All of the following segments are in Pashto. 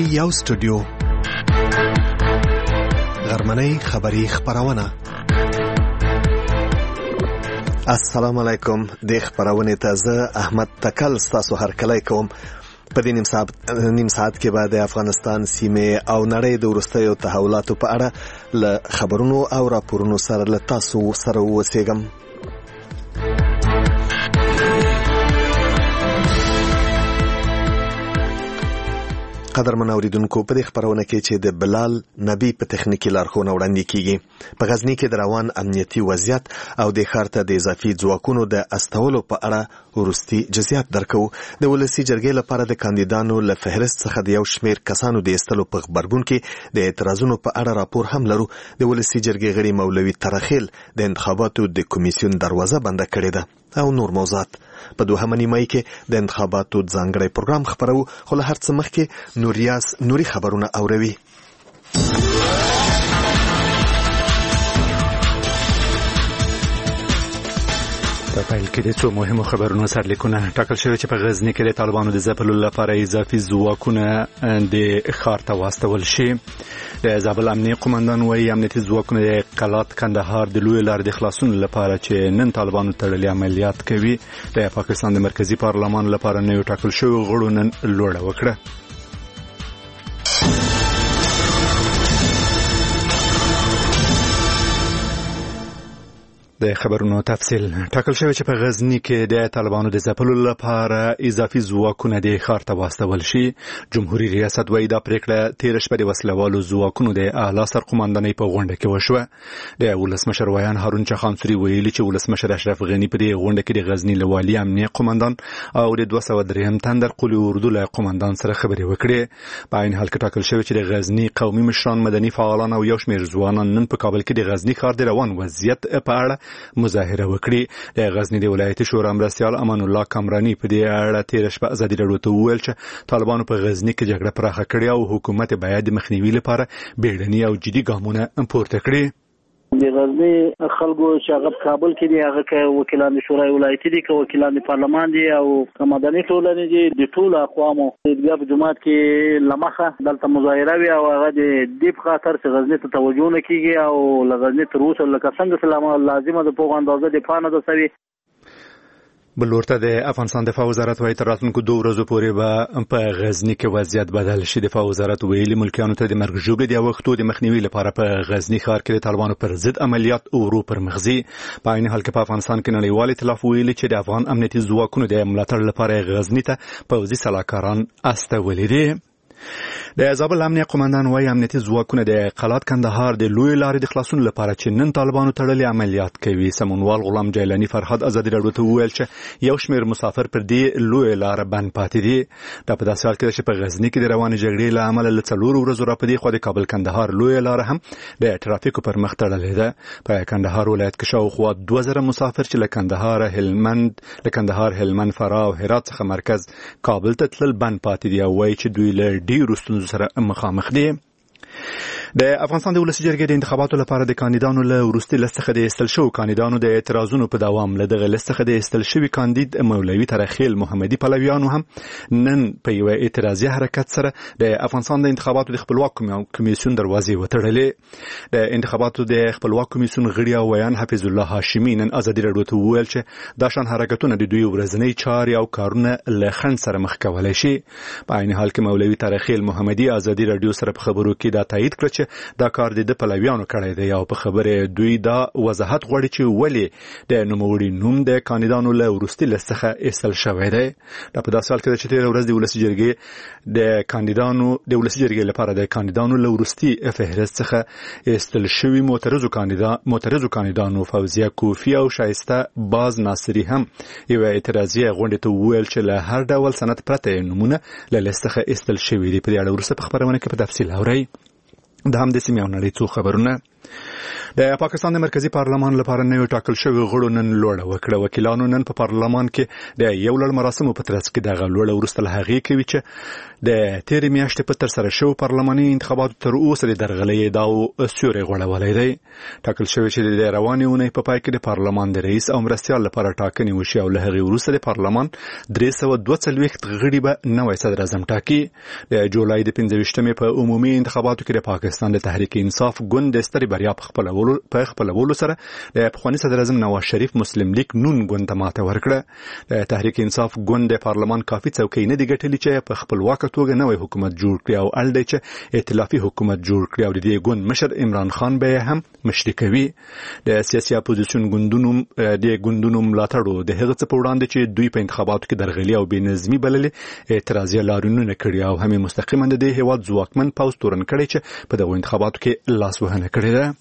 یو سټوډیو غرمنۍ خبری خبرونه. السلام علیکم. د خبرونه تازه احمد تکل تاسو هرکلی کوم. په دې نیم ساعت کې به د افغانستان سیمه او نړۍ د وروستیو تحولاتو په اړه له خبرونو او راپورونو سره له تاسو سره اوسېږم. قدرمن اوریدونکو، په دې خبرونه کې چې د بلال نبی په تخنیکی لارښوونه وړاندې کیږي. په غزنی کې د روان امنیتي وضعیت او د ښار ته د اضافي ځواکونو د استولو په اړه وروستي جزئیات درکو. د ولسی جرګې لپاره د کاندیدانو له فهرست څخه د یو شمیر کسانو د استلو په خبرګون کې د اعتراضونو په اړه راپور هم لرو. د ولسی جرګې غړي مولوي ترخیل د انتخاباتو د کمیسیون دروازه بنده کړې ده او نور موضوعات. په دوهمه نیمه کې د انتخاباتو ځانګړی پروګرام خبرو، خو له هر څه مخکې نوري خبرونه اوروي. په پیل کې د څو مهمو خبرونو سرلیکونه ټاکل شوی چې په غزنی کې د طالبانو د ځپلو لپاره اضافي ځواکونه د ښار ته واستول شي. د زابل امنیتي قومندان وايي امنیتي ځواکونه د قلات کندهار د لوی لارې د خلاصون لپاره چې نن طالبانو تړلي عملیات کوي. د پاکستان د مرکزی پارلمان لپاره نوی ټاکل شوی غړو نن لوړه وکړه. د خبرونو تفصیل. ټاکل شوی چې په غزنی کې د طالبانو د ځپلو لپاره اضافي ځواکونه د ښار ته واستول شي. جمهوریت ریاست وايي دا پریکړه تیر شپه د وسلوالو ځواکونو د اعلی سرقومندانۍ په غونډه کې وشوه. د ولسمشر ویان هارون چخانسوري ویلي چې ولسمشر اشرف غنی په دې غونډه کې د غزنی له والي امنیتي قومندان او د 203 تندر قلی اردو له قومندان سره خبرې وکړې. په عین حال کې ټاکل شوی چې د غزنی قومي مشران، مدني فعالان او یو شمېر ځوانان نن په کابل کې د غزنی ښار د روان وضعیت په اړه مظاهره وکړي. د غزنی د ولایتي شورا مرستیال امان الله کامرانی په دې اړه تیر شپه ازادي راډیو ته وویل چې طالبانو په غزنی کې جګړه پراخه کړې او حکومت باید د مخنیوي لپاره بیړني او جدي ګامونه پورته کړي. د غزنی خلکو چې هغه کابل کې دي، هغه که وکیلان د شورای ولایتي دي، که وکیلان د پارلمان دي او مدني ټولنې دي، د ټولو اقوامو د جماعت کې لمخه دلته مظاهره وي او هغه د دې په خاطر چې غزنی ته توجه نه کیږي او غزنی تر اوسه لکه څنګه سلام لازمه د په اندازه د پانه د سوي. بلورته د افغانستان دفاع وزارت وايي تر راتلونکو 2 ورځو پورې به په غزنی کې وضعیت بدل شي. دفاع وزارت ویلي ملکیانو ته د مرګ ژوبلې د وختو د مخنیوي لپاره په غزنی ښار کې د طالبانو پر ضد عملیات ورو پر مخزي. په عین حال کې په افغانستان کې نړیوال ائتلاف ویلي چې د افغان امنیتي ځواکونو د ملاتړ لپاره غزنی ته پوځي سلاکاران استولي دي. د زابل امنیتي قومندان وايي امنیتي ځواکونه د قلات کندهار د لوی لارې د خلاصون لپاره چې نن طالبانو تړلي عملیات کوي. سمونوال غلام جیلانی فرهاد ازادي راډیو ته وویل چې یو شمېر مسافر پر دې لوی لار بند پاتې دي. دا په داسې حال کې چې په غزنی کې د روانې جګړې له امله له 4 ورځو راپدې خو د کابل کندهار لوی لار هم د ترافیکو پر مخ تړلې ده. په کندهار ولایت کې شاوخوا 2000 مسافر چې له کندهار هلمند فراه او هرات څخه مرکز کابل ته تلل بند پاتې دي او وايي چې دوی له ډیرو ستونزو سره مخامخ دي. د افغانستان د ولسی جرګې د انتخاباتو لپاره د کاندیدانو له وروستي لست څخه د استل شو کاندیدانو د اعتراضونو په دوام له دغه لست څخه د استل شوی کاندید مولوي ترخیل محمدي پلویانو هم نن په یو اعتراضي حرکت سره د افغانستان د انتخاباتو د خپلواک کمیسیون دروازې وتړلې. د انتخاباتو د خپلواک کمیسیون غړي او ویان حفیظ الله هاشمي نن ازادي راډیو ته وویل چې دا شان حرکتونه د دوی ورځنی چارې او کارونه له خنډ سره مخ کولای شي. په عین حال کې مولوي ترخیل محمدي ازادي راډیو سره په خبرو کې دا تایید کړ چې دا کار د پلویانو کړی دی او په خبره دوی دا وضاحت غواړي چې ولې د نوموړي نوم د کاندیدانو له وروستي لست څخه ایستل شوی دی. دا په داسې حال کې چې تیر ورځ د ولسی جرګې لپاره د کاندیدانو له وروستي فهرست څخه ایستل شوی معترضو کاندیدانو فوزیه کوفی او شایسته باز ناصری هم یو اعتراضي غونډه ته وویل چې له هر ډول سند پرته نمونه له لست څخه ایستل شوی دی. په دې اړه ورسته په خبرونه کې په تفصیل اورئ. د هم د سیمې او نړۍ څو خبرونه. د پاکستان د مرکزی پارلمان لپاره نوی ټاکل شوی غړو نن لوړه وکړه. وکیلانو نن په پارلمان کې د یو لړ مراسمو په ترڅ کې دغه لوړه وروسته له هغې کوي چې د تېرې میاشتې په ترسره شوو پارلماني انتخاباتو تر اوسه د درغلۍ ادعاو سیوری غوړولی دی. ټاکل شوی چې د روانې اونۍ په پای کې د پارلمان د رئیس او مرستیال لپاره ټاکنې وشي او له هغې وروسته د پارلمان 342 غړي به نوی صدر اعظم ټاکي. د جولای د 25مې په عمومي انتخاباتو کې د پاکستان د تحریک انصاف ګوند د سترې بریا په خپلولو سره د پخواني صدر اعظم نواز شریف مسلم لیگ نون ګوند ته ماته ورکړه. د تحریک انصاف ګوند د پارلمان کافي څوکۍ نه دي ګټلې چې په خپلواکه توګه نوی حکومت جوړ کړي او اړ دی چې ائتلافي حکومت جوړ کړي او د دې ګوند مشر عمران خان به هم مشري کوي. د سیاسي اپوزیشن ګوندونو ملاتړو د هغه څه په وړاندې چې دوی په انتخاباتو کې درغلي او بې نظمي بللې اعتراضي لاریونونه کړي او هم مستقیما د هیواد ځواکمن پوځ تورن کړي چې په دغه انتخاباتو کې لاس وهنه کړې ده.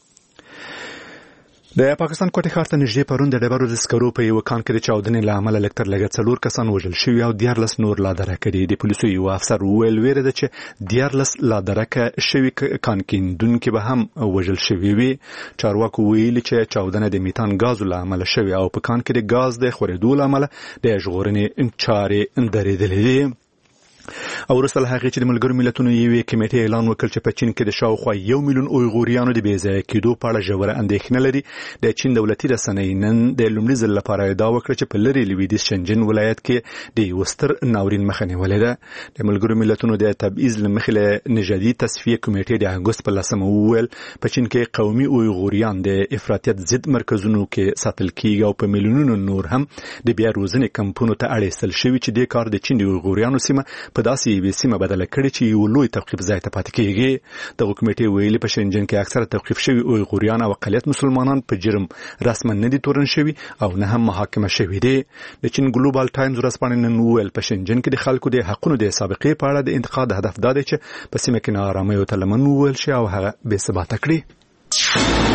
د پاکستان کوټې ښار ته نږدې پرون د ډبرو د سکرو په یو کان کې د چاودنې له امله لږ تر لږه 4 کسان وژل شوي او 14 نور لا درکه کړي. د پولیسو یو افسر وویل ویره ده چې 14 لا درکه شوي کان کیندونکي به هم وژل شوي وي. چارواکو ویلي چې چاودنه د میتان غازو له امله شوي او په کان کې د غاز د خورېدو له امله د ژغورنې چارې درېدلې دي. او وروسته له هغې چې د ملګرو ملتونو یوې کمیټې اعلان وکړ چې په چین کې د شاوخوا 1 میلیون اویغوریانو د بېځایه کېدو په اړه ژوره اندېښنه لري. د چین دولتي رسنۍ نن د لومړي ځل لپاره ادعا وکړه چې په لرې لویدیځ شنجن ولایت کې د یو ستر ناورین مخه نیولې ده. د ملګرو ملتونو د تبعیض له مخې له نژادي تصفیې کمیټې د اګوست په 10 وویل په چین کې قومي اویغوریان د افراطیت ضد مرکزونو کې ساتل کېږي او په میلیونونو نور هم د بیا روزنې کمپونو ته اړ ایستل شوي چې د کار د چین د اویغوریانو سیمه په داسې یوې سیمه بدله کړې چې یو لوی توقیف ځای ته پاتې کېږي. دغه کمیټې ویلي په شنجن کې اکثره توقیف شوي اویغوریان او اقلیت مسلمانان په جرم رسما نه دي تورن شوي او نه هم محاکمه شوي دي. د چین ګلوبال ټایمز ورځپاڼې نن وویل په شنجن کې د خلکو د حقونو د سابقې په اړه د انتقاد هدف دا دی چې په سیمه کې ناارامۍ ته لمن وویل شي او هغه بې ثباته کړي.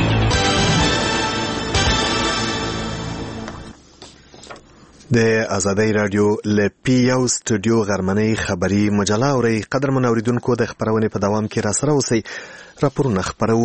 د آزادۍ رادیو له پیو سټوډیو غرمنۍ خبري مجله اوري. قدرمن اوریدونکو د خبرونې په دوام کې را سره اوسئ. راپورونه خبرو.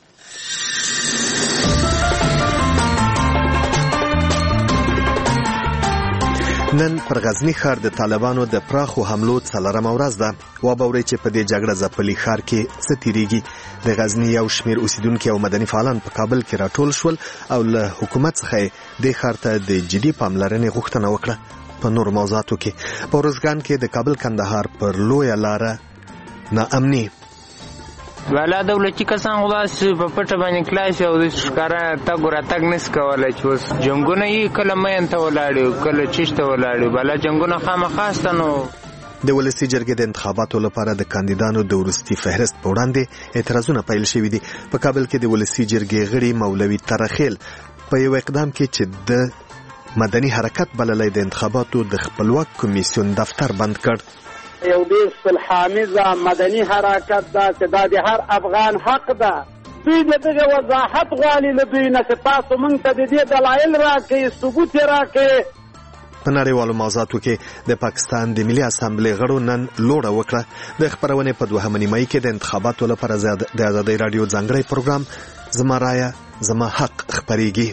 نن پر غزنی ښار د طالبانو د پراخو حملو 4مه ورځ ده. وبورئ چې په دې جګړه ځپلي ښار کې څه تیریږي. د غزنی یو شمیر اوسیدونکو او مدني فعالان په کابل کې راټول شول او له حکومت څخه د ښار ته د جدي پاملرنې غوښتنه وکړه. په نور موضوعاتو کې په ورځګان کې د کابل کندهار پر لویه لاره ناامني والا دولتي کسان خلاص په پټه باندې کلاس او د ښکارا تګ راتګ نس کولای چې اوس جنگونه یې کله مې ته ولاړو کله چشته ولاړو بل جنگونه خامخاستنو. د ولسی جرګې د انتخاباتو لپاره د کاندیدانو د ورستي فهرست په وړاندې اعتراضونه پیل شوي دي. په کابل کې د ولسی جرګې غړي مولوي ترخیل په یو اقدام کې چې د مدني حرکت بللی د انتخاباتو د خپلواک کمیسیون دفتر بند کړ. یو ډیر صلحامیزه مدني حرکت ده چې دا د هر افغان حق ده. دوی دغه وضاحت غواړي له دوی نه چې تاسو موږ ته د دې دلایل راکړئ، ثبوت یې راکړئ. په نړیوالو موضوعاتو کې د پاکستان د ملي اسامبلې غړو نن لوړه وکړه. د خبرونې په 2 نیمایي کې د انتخاباتو لپاره د آزادۍ رادیو ځانګړی پروګرام زما رایه زما حق خپریږي.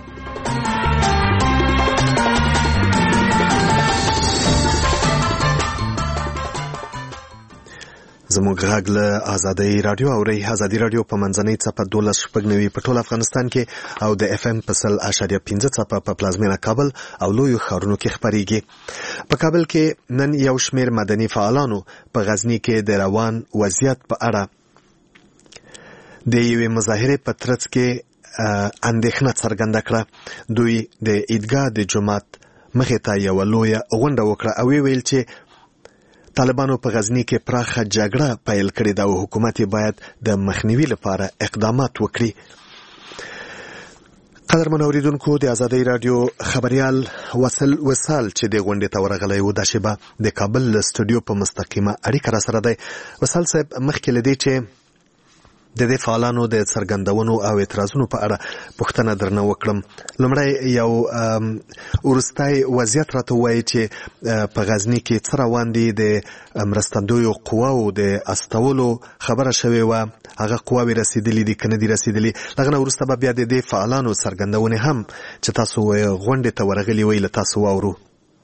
زموږ غږ له آزادۍ رادیو اوري. آزادۍ رادیو په منځنۍ څپه 12.9 په ټول افغانستان کې او د اف ام په 100.5 څپه په پلازمینه کابل او لویو ښارونو کې خپرېږي. په کابل کې نن یو شمیر مدني فعالانو په غزنی کې د روان وضعیت په اړه د یوې مظاهرې په ترڅ کې اندېښنه څرګنده کړه. دوی د عیدګاه د جومات مخې ته یوه لویه غونډه وکړه او ویل چې طالبانو په غزنی کې پراخه جګړه پیل کړې ده او حکومت باید د مخنیوي لپاره اقدامات وکړي. قدرمن اوریدونکو د آزادۍ رادیو خبريال وصال چې د غونډې ته ورغلی و د شیبه د کابل سټوډیو په مستقیمه اړیکه را سره دی. وصال صاحب، مخکې لدی چې د دې فعالانو د څرګندونو او اعتراضونو په اړه پوښتنه درنه وکړم. لومړی یو ورستای وضعیت راته وایي چې په غزني کې څه روان دي. د مرستندویو قواو د استولو خبره شوې وه، هغه قواوې رسېدلي دي که نه دي رسېدلي؟ دغه نه وروسته به بیا د دې فعالانو څرګندونې هم چې تاسو غونډې ته ورغلي وئ له تاسو واورو.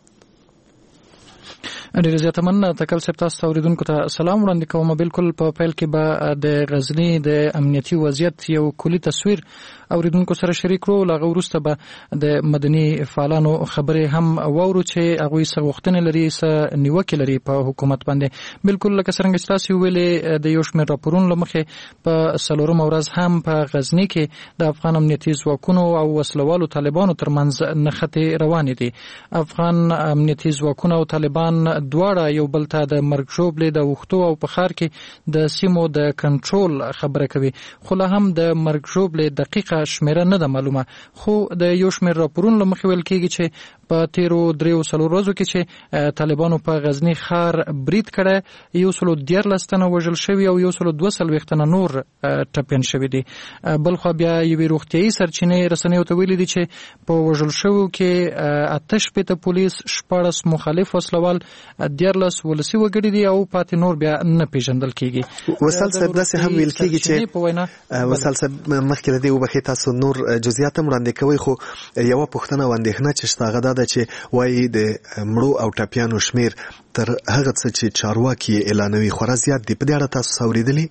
ډېر زیاته مننه تکل صاحب. تاسو اوریدونکو ته سلام وړاندې کوم. بالکل په پیل کې به د غزني د امنیتي وضعیت یو کلی تصویر اوریدونکو سره شریک کړو. لاغه وروسته به د مدني فعالانو خبرې هم واورو چې هغوی څه غوښتنې لري، څه نیوکې لري په حکومت باندې. بالکل لکه څرنګه چې تاسو ویلې د یو شمېر راپورونو له مخې په 4 ورځ هم په غزني کې د افغان امنیتي ځواکونو او وسلوالو طالبانو ترمنځ نښتې روانې دي. افغان امنیتي ځواکونه او طالبان دواړه یو بل ته د مرګ ژوبلې د وختو او په ښار کې د سیمو د کنټرول خبره کوي، خو لا هم د مرګ ژوبلې دقیقه شمیره نه ده معلومه. خو د یو شمېر راپورونو له مخې ویل کېږي چې په تیرو 3-4 ورځو کې چې طالبانو په غزني ښار برید کړی، 114 تنه وژل شوي او 142 تنه نور ټپیان شوي دي. بلخوا بیا یوې روغتیایي سرچینې رسنیو ته ویلي دي چې په وژل شویو کې 88 پولیس، 14 مخالف وسلوال، 14 ولسي وګړي دي او پاتې نور بیا نه پیژندل کېږي. وصال صاحب داسې هم ویل کېږي چې وصال صاحب مخکې له دې وبخښئ تاسو نور جزئیات هم وړاندې کوئ، خو یوه پوښتنه او اندېښنه چې شته هغه دا ده چې وایي د مړو او ټپیانو شمېر تر هغه څه چې چارواکي یې اعلانوي خورا زیات دي. په دې اړه تاسو څه اورېدلي؟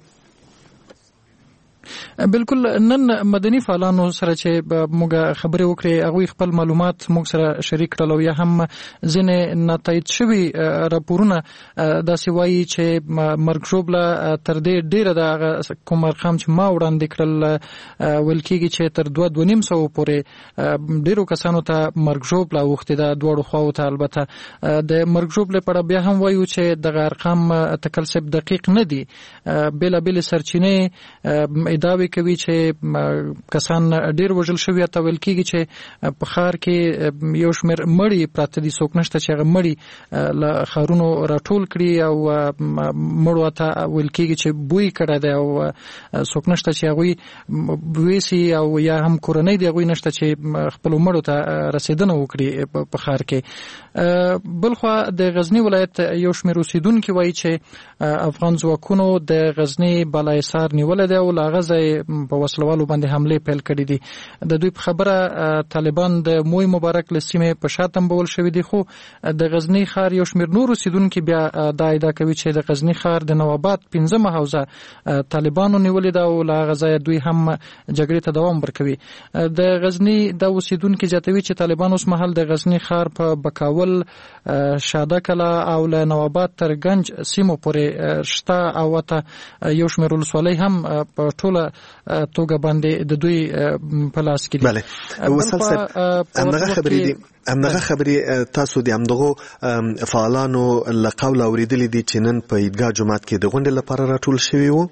بالکل نن مدني فعالانو سره چې موږ خبرې وکړې هغوی خپل معلومات موږ سره شریک کړل او یا هم ځینې ناتایید شوي راپورونه داسې وایي چې مرګ ژوبله تر دې ډېره د هغه کوم ارقام چې ما وړاندې کړل ویل کېږي چې تر 2,200 پورې ډېرو کسانو ته مرګ ژوبله اوښتې ده دواړو خواو ته. البته د مرګ ژوبلې په اړه بیا هم وایو چې دغه ارقام تکل صاحب دقیق نه دي. بېلابېلې سرچینې ادعاوې کوي چې کسان ډیر وژل شوي، ته ویل کېږي چې په ښار کې یو شمېر مړي پراته دي، څوک نشته چې هغه مړي له ښارونو راټول کړي او مړو ته ویل کېږي چې بوی کړی دی او څوک نشته چې هغوی ویسي او یا هم کورنۍ د هغوی نشته چې خپلو مړو ته رسېدنه وکړي په ښار کې. بلخوا د غزني ولایت یو شمېر اوسیدونکي وایي چې افغان ځواکونو د غزني بالاحصار نیولی دی او له هغه ځای په وسلوالو باندې حملې پیل کړي دي. د دوی په خبره طالبان د موی مبارک له سیمې په شا تنبول شوي دي، خو د غزني ښار یو شمېر نور اوسیدونکي بیا دا ادعا کوي چې د غزني ښار د نوآباد 15 حوزه طالبانو نیولې ده او له هغه ځایه دوی هم جګړې ته دوام ورکوي. د غزني د اوسیدونکي زیاتوي چې طالبان اوس مهال د غزني ښار په بکاول، شاده کلا او له نوآباد تر گنج سیمو پورې شته او ته یو شمېر ولسوالۍ هم په ټوله توګه باندې د دوی په لاس کې دي. بله وصال صاحب همدغه خبرې تاسو د همدغو فعالانو له قوله اورېدلې دي چې نن په عیدګاه جومات کې د غونډې لپاره راټول شوي وو؟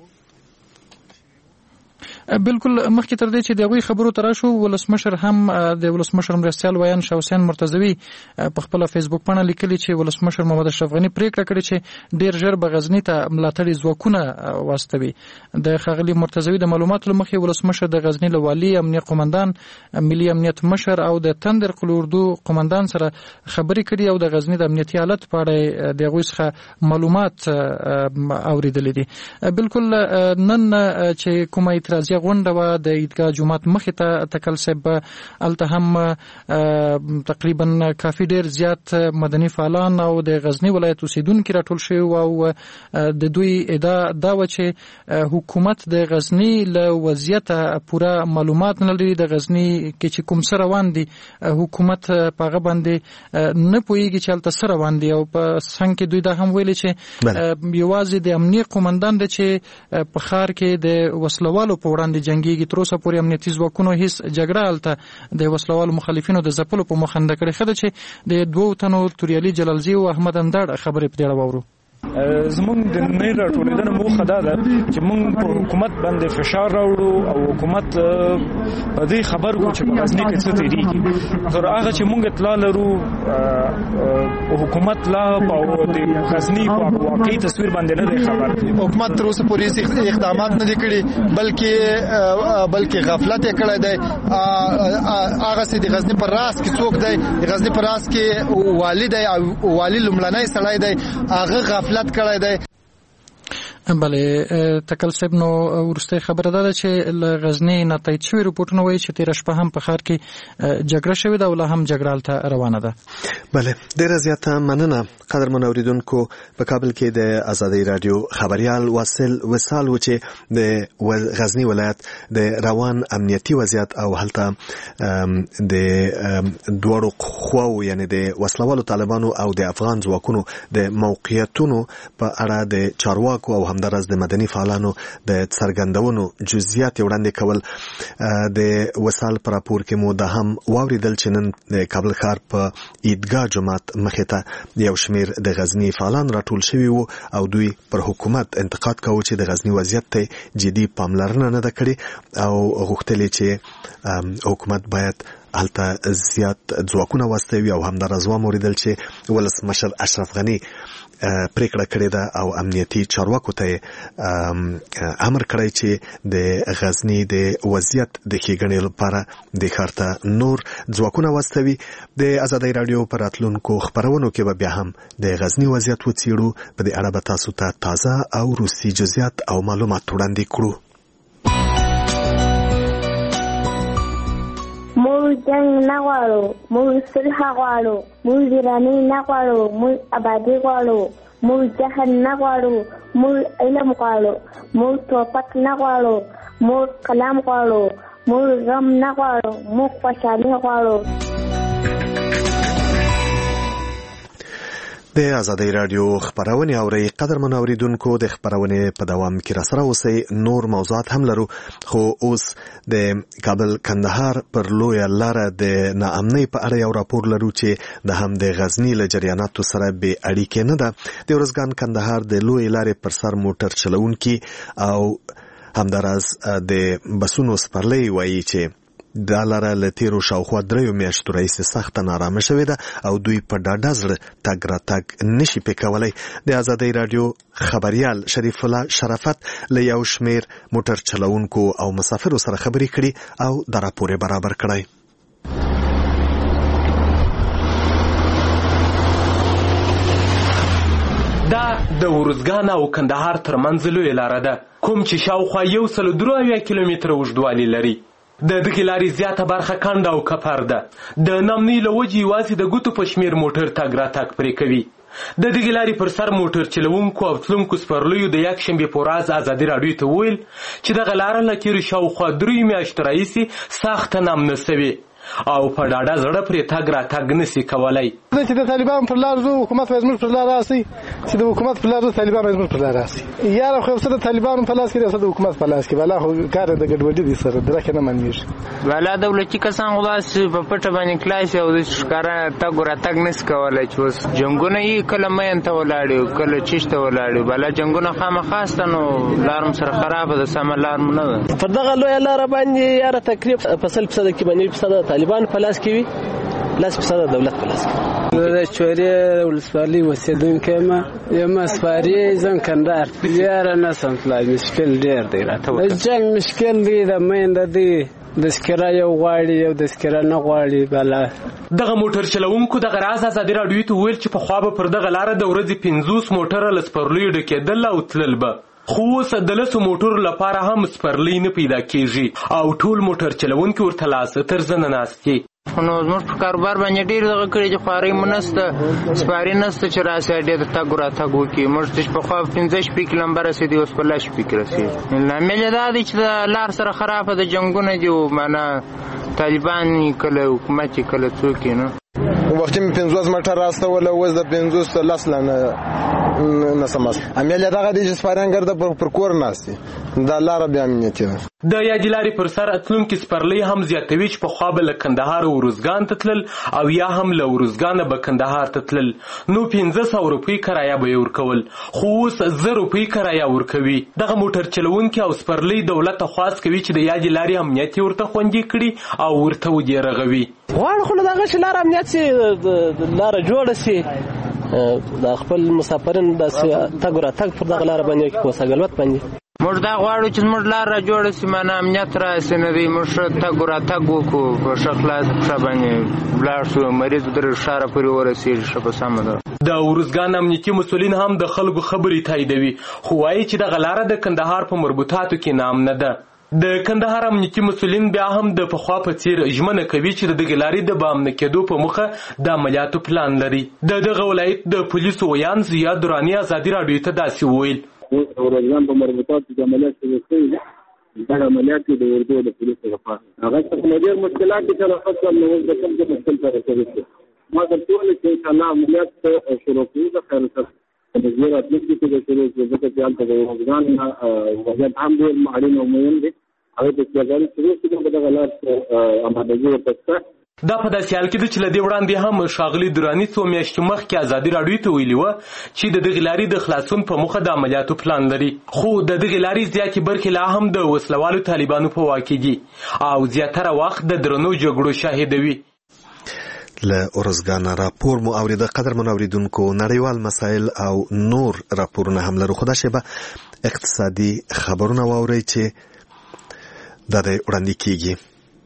بالکل مخکې تر دې چې د هغوی خبرو ته راشو، ولسمشر هم د ولسمشر مرستیال ویان شاه حسین مرتضوي په خپله فیسبوک پاڼه لیکلي چې ولسمشر محمد اشرف غني پریکړه کړې چې ډېر ژر به غزني ته ملاتړي ځواکونه واستوي. د ښاغلي مرتضوي د معلوماتو له مخې ولسمشر د غزني له والي، امنیه قومندان، ملي امنیت مشر او د تندر قل اردو قومندان سره خبرې کړي او د غزني د امنیتي حالت په اړه د هغوی څخه معلومات اورېدلي دي. بالکل نن چې کومه اعتراضي غونډه وه د عیدګاه جومات مخې ته تکل صاحب هلته هم تقریبا کافي ډېر زیات مدني فعالان او د غزني ولایت اوسیدونکي راټول شوي او د دوی ادعا دا وه چې حکومت د غزني له وضعیته پوره معلومات نه لري. د غزني کې چې کوم څه روان دي حکومت په هغه باندې نه پوهېږي چې هلته څه روان دي او په څنګ کې دوی دا هم ویلي چې یوازې د امنیه قومندان دی چې په ښار کې د وسلوالو په وړاندې جنګېږي. تر اوسه پورې امنیتي ځواکونو هیڅ جګړه هلته د وسلوالو مخالفینو د ځپلو په موخه نه کړې. ښه ده چې د 2 تنو توریالي جلالزي او احمد اندړ خبرې په دې اړه واورو. زمونږ د نه راټولېدنې موخه دا ده چې موږ په حکومت باندې فشار راوړو او حکومت په دې خبر کو چې په غزني کې څه تیریږي. تر هغه چې موږ اطلاع لرو حکومت لا په د غزني په واقعي تصویر باندې نه دی خبر. حکومت تر اوسه پورې اقدامات نه دي کړي بلکې غفلت یې کړی دی. هغه چې د غزني پر راس کې څوک دی، د غزني پر راس کې والي دی او والي لومړنی سړی دی، هغه غفلت کړی دی. بله تکل صاحب نو ورسته خبره ده چې غزنی نه تایید شوی رپورټونه وایي چې تیر شپه هم په ښار کې جګړه شوې ده او لا هم جګړه هلته روانه ده. بله ډیره زیاته مننه قدرمن اوریدونکو. په کابل کې د آزادۍ رادیو خبریال واصل وصال و چې د غزنی ولایت د روان امنیتي وضعیت او هلته د دوړو خواو یعنی د وسلوالو طالبانو او د افغان ځواکونو د موقعیتونو په اړه د چارواکو او همدارس د مدني فعالانو د څرګندونو جزئیات وړاندې کول. د وصال پر راپور کې مو د هم واوریدل چې نن د کابل ښار په عیدګاه جماعت مخې ته یو شمیر د غزنی فعالان راټول شوي وو او دوی پر حکومت انتقاد کاوه چې د غزنی وضعیت ته جدي پاملرنه نه ده کړې او غوښتل چې حکومت باید هلته زیات ځواکونه واستوي او همدارس واوریدل چې ولسمشر اشرف غنی پریکړه کړې ده او امنیتي چارواکو ته امر کړی چې د غزنی د وضعیت د ښېګڼې لپاره د ښار ته نور ځواکونه واستوي. د آزادۍ رادیو پر راتلونکو خپرونو کې به بیا هم د غزنی وضعیت وڅېړو. په دې اړه به تاسو ته تازه او روسي جزئیات او معلومات وړاندې کړو. موږ جنگ نه غواړو، موږ صلح غواړو، موږ ویراني نه غواړو، موږ آبادي غواړو، موږ جهل نه غواړو، موږ علم غواړو، موږ توپک نه غواړو، موږ کلام غواړو، موږ غم نه غواړو، موږ خوشحالي غواړو. د آزادۍ رادیو خبرونه اوري قدرمن اوریدونکو. د خبرونه په دوام کې را سره اوسئ. نور موضوعات هم لرو خو اوس د کابل کندهار پر لویه لاره د ناامنۍ په اړه یو راپور لرو چې د هم د غزنی له جریاناتو سره به اړیکې نه ده. د ورځګان کندهار د لویې لارې پر سر موټر چلونکي او همداراز د بسونو سپرلۍ وایي چې دا لاره له تیرو شاوخوا 3 میاشتو راهیسې سخته نارامه شوې ده او دوی په ډاډه زړه تګ راتګ نشي پکولی. د آزادۍ رادیو خبریال شریف الله شرافت له یو شمیر موټر چلونکو او مسافرو سره خبرې کړي او دا راپور برابر کړی. دا د ورځګان او کندهار ترمنځ لویه لاره ده کوم چې شاوخوا 103 کیلومتره اوږدوالی لري. د دغې لارې زیاته برخه کنډ او کپر ده. د نامنۍ له وجې یوازې د ګوتو په شمېر موټر تګ راتګ پرې کوي. د دغې لارې پر سر موټر چلونکو او تلونکو سپرلیو د یکشنبې په ورځ ازادي راډیو ته وویل چې دغه لاره له تېرو شاوخوا 3 میاشتو راهیسې سخته نامنه سوې او په ډاډه زړه پرې تګ راتګ نشي کولی. چې د طالبان پر لار ځو حکومت باید زموږ پر لار راسي، چې د حکومت پر لار ځو طالبان باید زموږ پر لار راسي. یاره خو څه د طالبانو په لاس کې دی، څه د حکومت په لاس کې. بلا خو کار د ګډوډي دي سره درکه نه منمیږي. بلا دولتي کسان خلاص په پټه باندې کلاس او د ښکارا تګ راتګ نس کولای چې اوس جنگونه یې کله مېن ته ولاړو کله چشته ولاړو. بلا جنگونه خامخاسته نو لارم سره خراب ده، سم لارم نه ده. پر دغه لوی لار باندې یاره تقریبا په 100% کې باندې طالبان په لاس کې وي، 100% دولت په لاس کې. د چوري ولسوالۍ اوسېدونکی یم سپاري زم کندهار. یاره نه سم تلای مشکل ډېر دی راته. جنګ مشکل دی، د میندې دی د سکرا یو غواړي یو د سکرا نه غواړي. بلا دغه موټر چلونکو دغه راز آزادي راډیو ته ویل چې په خوا به پر دغه لاره د ورځې 50 موټره له سپرلیو ډکېدل او تلل به، خو اوس د 10 موټرو لپاره هم سپرلی نه پیدا کېږي او ټول موټر چلونکي ورته لاس تر زنه ناست دي. نو زموږ په کاروبار باندې ډېر دغه کړي چې خوارۍ مو نسته، سپاري نسته چې راسي ډېر د تګ راتګ وکړي. موږ چې پخوا 15 شپې کې لمبه رسېدي اوس په 10 شپې کې رسېږي. لامل یې دا دی چې د لار سره خرابه د جنګونه دي، معنا طالبان کله حکومت کله څوک نه. وخت می 50 مټر راستول او د 50 لسلنه نسماس امیل دغه د سپارنګر د پر کور ناشتي د لار بیا امنیتي د یادې لارې پر سر اتلونکي سپرلی هم زیاتوي چې پخوا به له کندهار وروزګان ته تلل او یا هم له وروزګانه به کندهار ته تلل نو 1500 روپۍ کرایه به یې ورکول خو اوس 1000 روپۍ کرایه ورکوي دغه موټر چلونکي او سپرلی دولت ته خواست کوي چې د یادې لارې امنیت یې ورته خوندي کړي او ورته ودې رغوي غواړو خو دغه چې لاره امنیت سي لاره جوړه سي د خپل مسافرین د تګ راتګ پر دغه لاره باندې کې کوسګلوت باندې موږ دا غواړو چې موږ لار را جوړه سي معنی امنیت راسي نه دی موږ تګ راتګ وکړو په ښه خلاص ښه باندې ولاړ شو مریض در ښاره پورې ورسېږي ښه په سمه ده د وروزګان امنیتي مسؤلین هم د خلکو خبرې تاییدوي خو وایي چې دغه لاره د کندهار په مربوطاتو کې نامنه ده د کندهار امنیتي مسؤلین بیا هم د پخوا په څیر ژمنه کوي چې د دغې لارې د بامنه کېدو په موخه د عملیاتو پلان لري د دغه ولایت د پولیسو ویان ضیا دراني ازادي راډیو ته داسې وویل ورځان په مربوطات د عملیات شروع شوي دا عملیات د اردو د پولیسو لپاره هغه څه ډېر مشکلات دي چې خاصه نو د کوم څه مشکل سره کوي ما د ټول چې کله عملیات شروع کوي د خیر سره د زیات اطلاق کې د شروع د ځکه چې د ورځان وضعیت هم ډېر معلوم او مهم دي هغه د ځګر شروع کې د غلط امادګي ورته دا په داسې حال کې ده چې له دې وړاندې هم ښاغلي دراني څو میاشتې مخکې ازادي راډیو ته ویلي وه چې د دغې لارې د خلاصون په موخه د عملیاتو پلان لري خو د دغې لارې زیاتې برخې لا هم د وسلوالو طالبانو په واک کې دي او زیاتره وخت د درنو جګړو شاهدوي له ارزګان راپور مو اوریده قدرمن اوریدونکو نړیوال مسایل او نور راپورونه هم لرو خو دا شیبه اقتصادي خبرونه واورئ چې دا د وړاندې کیږي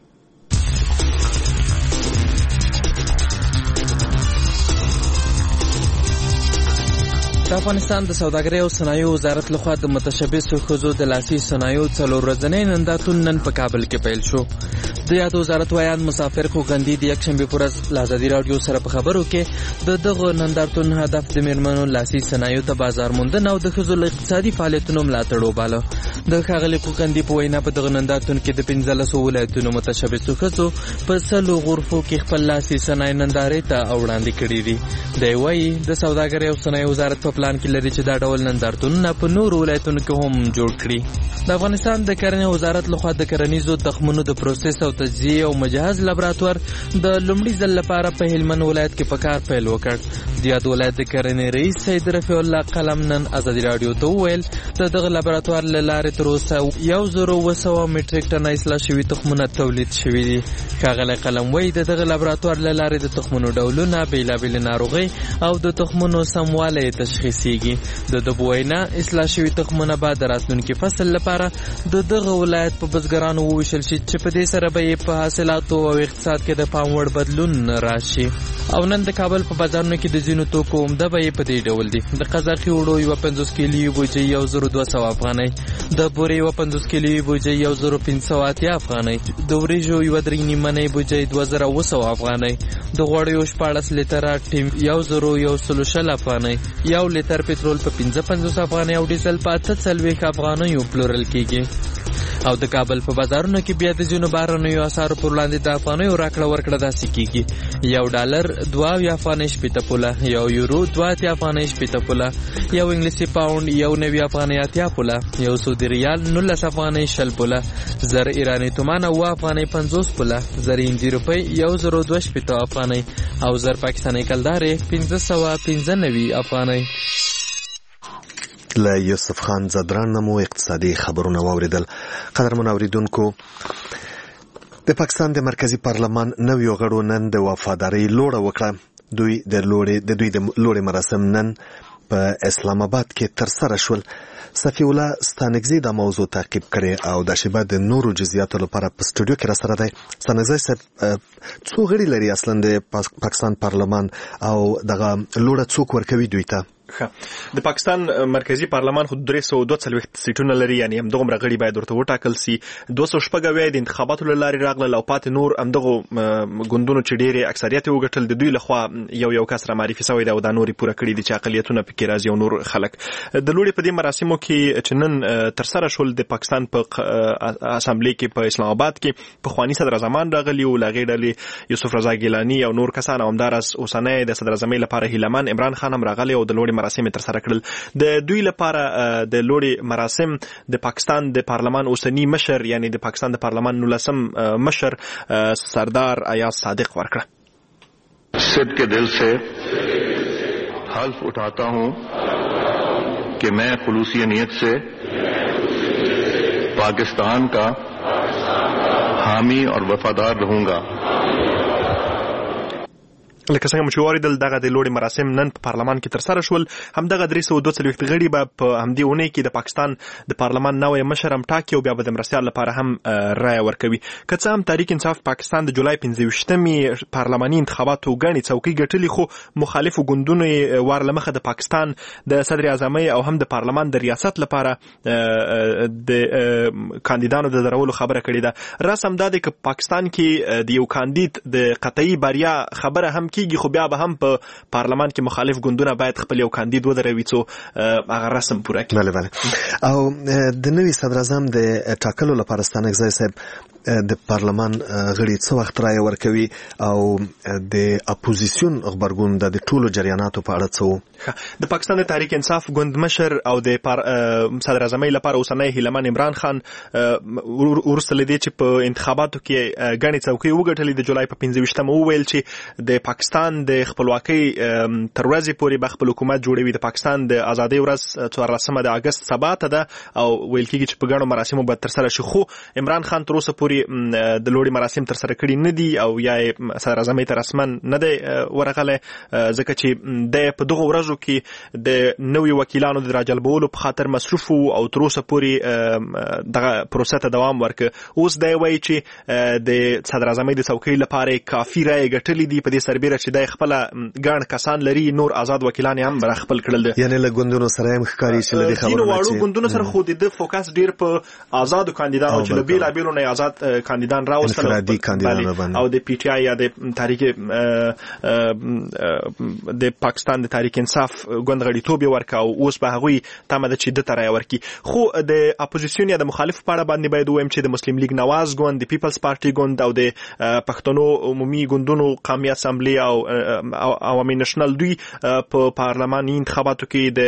د افغانستان د سوداګرۍ او صنایعو وزارت لخوا د متشبثو ښځو د لاسي صنایعو 4 ورځنی نندارتون نن په کابل کې پیل شو د یاد وزارت ویان مسافر خوګندي د یکشنبه پر ورځ له ازادي راډیو سره په خبرو کې د دغه نندارتون هدف د میرمنو لاسي صنایعو ته بازار موندنه او د ښځو له اقتصادي فعالیتونو ملاتړ وباله د ښاغلي خوګندي په وینا په دغه نندارتون کې د 15 ولایتونو متشبثو ښځو په 100 غرفو کې خپل لاسي صنایع نندارې ته وړاندې کړي دي دی وايي د سوداګرۍ او صنایع وزارت په پلان کې لري چې دا ډول نندارتونونه په نور ولایتونو کې هم جوړ کړي د افغانستان د کرنې وزارت لخوا د کرنیزو تخمونو د پروسس او تجزیه او مجهز لابراتوار د لومړي ځل لپاره په هلمند ولایت کې په کار پیل وکړ د یاد ولایت د کرنې رئیس سید رفیع الله قلم نن ازادي راډیو ته وویل د دغه لابراتوار له لارې تر اوسه 1200 میټریک ټن اصلاح شوي تخمونه تولید شوي دي ښاغلی قلم وایي د دغه لابراتوار له لارې د تخمونو ډولونه بېلابېلې ناروغۍ او د تخمونو سموالی تشخیصیږي د دغه وینا اصلاح شوي تخمونه به د راتلونکي فصل لپاره د دغه ولایت په بزګرانو وویشل شي چې په دې سره به یې په حاصلاتو او اقتصاد کې د پام وړ بدلون راشي او نن د کابل په بازارونو کې د ځینو توکو عمده بیې په دې ډول دي د قزاقي وړو یوه 50 کیلوي بوجۍ 1200 افغانۍ د بورې یوه 50 کیلوي بوجۍ 1580 افغانۍ د وریژو یوه 3 نیمنۍ بوجۍ 2900 افغانۍ د غوړیو 14 لیتره ټیم 1120 افغانۍ یو لیتر پټرول په 55 افغانۍ او ډیزل په 48 افغانۍ پلورل کیږي او د کابل په بازارونو کې بیا د ځینو بهرنیو اسعارو پر وړاندې د افغانیو راکړه ورکړه داسې کیږي یو ډالر 2 افغانۍ شپېته پوله یو یورو 2 افغانۍ شپېته پوله یو انګلیسي پاوند 1 افغانۍ 80 پوله یو سعودي ریال 19 افغانۍ 60 پوله زر ایرانی تومان 9 افغانۍ 50 پوله زر هندي روپۍ 1002 افغانۍ او زر پاکستاني کلدارې 1595 افغانۍ له یوسف خان زدران نمو اقتصادي خبرونه واوریدل قدرمن اوریدونکو د پاکستان د مرکزی پارلمان نویو غړو نن د وفاداری لوړه وکړه دوی د لوړې مراسم نن په اسلام آباد کې تر سره شول صفی الله ستانګزی د موضوع تعقیب کړي او د شبه د نورو جزئیاتو لپاره په سټوډیو کې را سره دی ستانګزی صاحب څو غړي لري اصلا د پاکستان پارلمان او دغه لوړه څوک ورکوي دوی ته د پاکستان مرکزی پارلمان خو 342 سیټونه لري، یعنی همدغه غړي باید ورته وټاکل سي. 200 د انتخاباتو لارې راغله او پاتې نور همدغه ګوندونو چې ډېری اکثریت وګټل د دوی لخوا یو کس را معرفي شوی دی او دا نوري پوره کړی دي چې اقلیتونه پکې راځي او نور خلک. د لوړې په دې مراسمو کې چې نن تر سره شول د پاکستان په اسامبلې کې په اسلام آباد کې په خواني صدر اعظم راغلی او لاغې ډلې یوسف رضا ګیلانی او نور کسان او همدارس اوسنۍ د صدر اعظم لپاره هیلمان عمران خان هم راغلی او د لوړې مراسم تر سره کړل. د دوی لپاره د لوړې مراسم د پاکستان د پارلمان اوسنی مشر یعنی د پاکستان د پارلمان 19 مشر سردار ایاز صادق ورکړه. सिद्ध के दिल से हल्फ उठाता हूं कि मैं खुलूसी नियत से पाकिस्तान का हामी और वफादार रहूंगा. لکه څنګه چې واردل دغه د لوړې مراسم نن په پارلمان کې تر سره شول، همدغه 342 غړي به په همدې اونۍ کې د پاکستان د پارلمان نوی مشر هم ټاکي او بیا به د مرستیال لپاره هم رایه ورکوي. که څه هم تحریک انصاف پاکستان د جولای 15مې پارلماني انتخاباتو ګڼې څوکۍ ګټلې، خو مخالفو ګوندونو یې وار له مخه د پاکستان د صدر اعظمۍ او هم د پارلمان د ریاست لپاره د کاندیدانو د درولو خبره کړې ده. رسم دا دی که پاکستان کې د یو کاندید د قطعي بریا خبره هم خو بیا به هم په پارلمان کې مخالف ګوندونه باید خپل یو کاندید ودروي څو هغه رسم پوره کړي. بله او د نوي صدر اعظم د ټاکلو لپاره ستانکزی صاحب د پارلمان غړي څه وخت رایه ورکوي او د اپوزیسیون خبرګون د ټولو جریاناتو په اړه څه؟ د پاکستان د تحریک انصاف ګوند مشر او د صدر اعظمۍ لپاره اوسنی هیلمان عمران خان وروسته له دې چې په انتخاباتو کې ګڼې څوکۍ وګټلې د جولای په 15مه وویل چې د پاکستان د خپلواکۍ تر ورځې پورې به خپل حکومت جوړوي. د پاکستان د ازادۍ ورځ 14 د اګست سبا ته ده او ویل کېږي چې په ګڼو مراسمو به تر سره شي، خو عمران خان تر اوسه پورې د لوړې مراسم تر سره کړي نه دي او یا صدر اعظمۍ ته رسما نه دی ورغلی، ځکه چې د په دغه ورځو کې د نوي وکیلانو د راجلبولو په خاطر مصروف او تر اوسه پورې دغه پروسه ته دوام ورکړ. اوس دی وایي چې د صدر اعظمۍ د څوکۍ لپاره کافي رایې ګټلې دي، په دې سربیره چې د خپل ګڼ کسان لري، نور آزاد وکیلان هم بر خپل کړل دي. یعنی له ګوندونو سره هم ښکاري چې لدی خبره نه چې ګوندونو سره خو د فوکس ډیر په آزادو کاندیدانو چې له بیلابیلو نه آزاد کاندیدان راوستل او د پی ټی آی یا د تحریک د پاکستان د تحریک انصاف ګوند غړیتوب ورکاو. اوس به هغوی تمه ده چې د ترای ورکی، خو د اپوزیسیون یا د مخالفو په اړه باندې باید وایم چې د مسلم لیگ نواز ګوند، د پیپلز پارټي ګوند او د پښتنو عمومي ګوندونو قومي اسامبلې او عوامي نېشنل دوی په پارلماني انتخاباتو کې د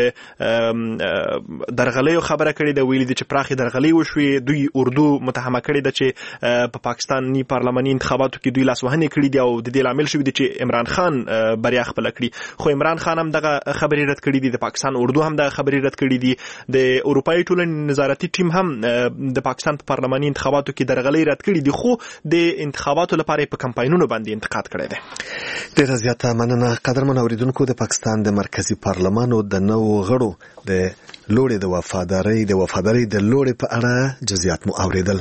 درغلیو خبره کړې ده، ویلي دي چې پراخي درغلي وشوي. دوی اردو متهمه کړې ده چې په پاکستاني پارلماني انتخاباتو کې دوی لاسوهنې کړې دي او د دې لامل شوی دی چې عمران خان بریا خپل کړي، خو عمران خان هم دغه خبرې رد کړې دي، د پاکستان اردو هم دغه خبرې رد کړې دي. د اروپایي ټولنې نظارتي ټیم هم د پاکستان په پارلماني انتخاباتو کې درغلي رد کړې دي، خو د انتخاباتو لپاره په کمپاینونو باندې انتقاد کړی دی. ډیره زیاته مننه قدرمن اوریدونکو. د پاکستان د مرکزی پارلمان او د نوو غړو د لوړې د وفادارۍ د لوړې په اړه جزئیات مو اوریدل.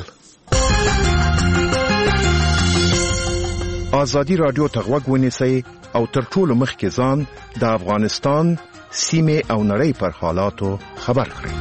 آزادی رادیو ته غوږ ونیسئ او تر ټولو مخکې ځان د افغانستان سیمې او نړۍ پر حالاتو خبر کړئ.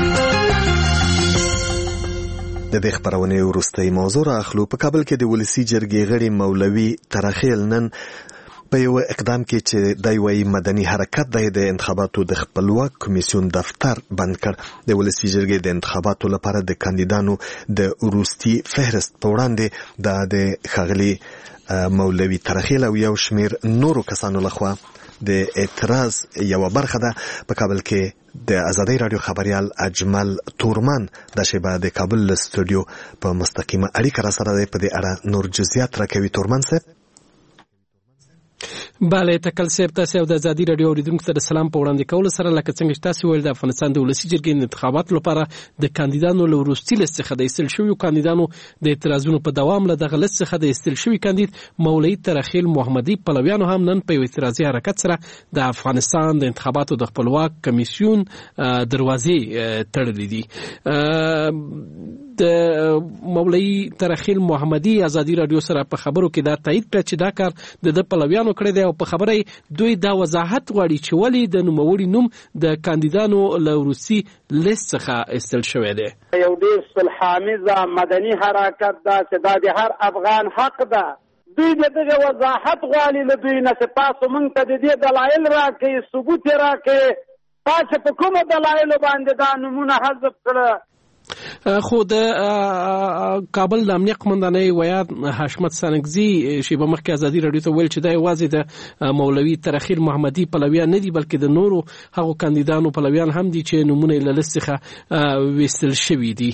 د دې خبرونې وروستۍ موضوع راخلو. په کابل کې د ولسی جرګې غړي مولوي ترخیل نن په یو اقدام کې چې دای وایي مدني حرکت د انتخاباتو د خپلواک کمیسیون دفتر بند کړ. د ولسی جرګې د انتخاباتو لپاره د کاندیدانو د وروستي فهرست په وړاندې د ښاغلي مولوي ترخیل او یو شمیر نورو کسانو لخوا د اعتراض یو برخه ده. په کابل کې د آزادۍ رادیو خبريال اجمل تورمان د شیبه د کابل استودیو په مستقیمه اړیکه را سره په دې اړه نور جزئیات راکوي. تورمان صاحب bale تکل سیب تاسو د آزادۍ رادیو اوریدونکو ته سلام په وړاندې کول سره لکه څنګه چې تاسو ول د افغانستان د ولسی جرګې انتخاباتو لپاره د کاندیدانو له وروستي لیست څخه د ایستل شویو کاندیدانو د اعتراضونو په دوام له دغه لیست څخه د ایستل شوی کاندید مولوي ترخیل محمدي پلویانو هم نن په اعتراضي حرکت سره د افغانستان د انتخاباتو د خپلواک کمیسیون دروازې تړلې دي. د مولوي ترخیل محمدي آزادۍ رادیو سره په خبرو کې دا تایید کړ چې دا کار د پلویانو کړی دی او په خبره دوی دا وضاحت غواړي چې ولې د نوموړي نوم د کاندیدانو له وروستي لیست څخه ایستل شوی دی. یو ډېر صلح‌آمیزه مدني حرکت ده چې دا د هر افغان حق ده. دوی دغه وضاحت غواړي له دوی نه چې تاسو موږ ته د دې دلایل راکړئ، ثبوت یې راکړئ، تاسو په کومو دلایلو باندې دا نومونه حذف کړه. خو د کابل د امنیه قومندانۍ ویان حشمت سانګزي شیبه مخکې ازادي راډیو ته ویل چې دا یوازې د مولوي ترخیر محمدي پلویان نه دي بلکې د نورو هغو کاندیدانو پلویان هم دي چې نومونه یې له لیست څخه ویستل شوي دي.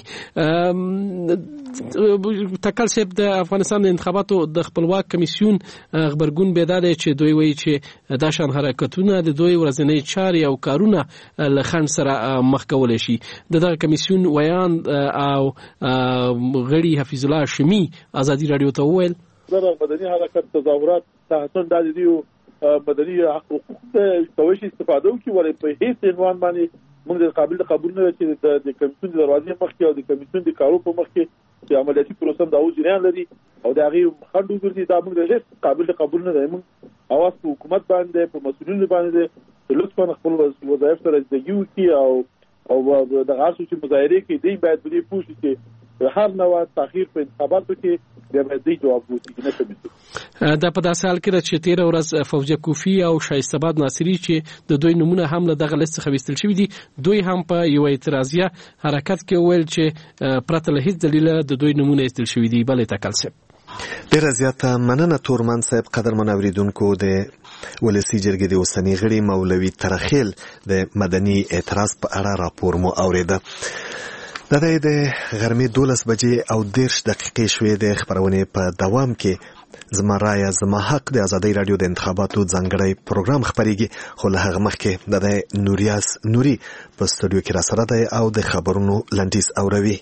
ټاکل صاحب د افغانستان د انتخاباتو د خپلواک کمیسیون غبرګون بیدا دی چې دوی وایي چې دا شان حرکتونه د دوی ورځنۍ چارې او کارونه له خنډ سره مخ کولی شي. دغه کمیسیون ویان او غړي حفیظ الله هاشمي ازادي راډیو ته وویل مدني حرکت تظاهرات تحصیل د دې مدني حقوق توشي استفاده وکړي ولې په هیڅ عنوان باندې موږ د قابل قبول نه چې د کمیسیون د دروازې مخکې او د کمیسیون د کارو په مخکې چې عملیاتي پروسه د او جریان لري او د هغه خنډ وګرځي دا موږ د هیڅ قابل قبول نه دی. موږ اواز په حکومت باندې په مسؤلینو باندې لطفا خپل وظایف سره ځګیو کی او د غاښو چې مظاهره کې دی باید دې پوښتنه چې هر نوع تاخير په انتخاباتو کې د دې جواب وځي نه کوي. دا په داسې حال کې چې 13 ورځ فوزیه کوفی او شایسته‌باد ناصری چې د دوی نمونه هم له دغه لیست څخه ویستل شوی دي دوی هم په یو اعتراضیه حرکت کې ویل چې پرته له هیڅ دلیل د دوی نمونه ایستل شوی دي. بلې تکل سپ ډیره زیاته مننه تورمن صاحب. قدرمن اوریدونکو د ولسی جرګې د اوسنی غړي مولوي ترخیل د مدني اعتراض په اړه راپور مو اوریده. د غرمې 12 بجې او 10 دقیقې شوې د خبرونه په دوام کې زما رایه زما حق د ازادي رادیو د انتخاباتو ځانګړی پروګرام خبريږي. خو له هغه مخکې د نوریاس نوري په استودیو کې را سره دی او د خبرونو لنډیز اوروي.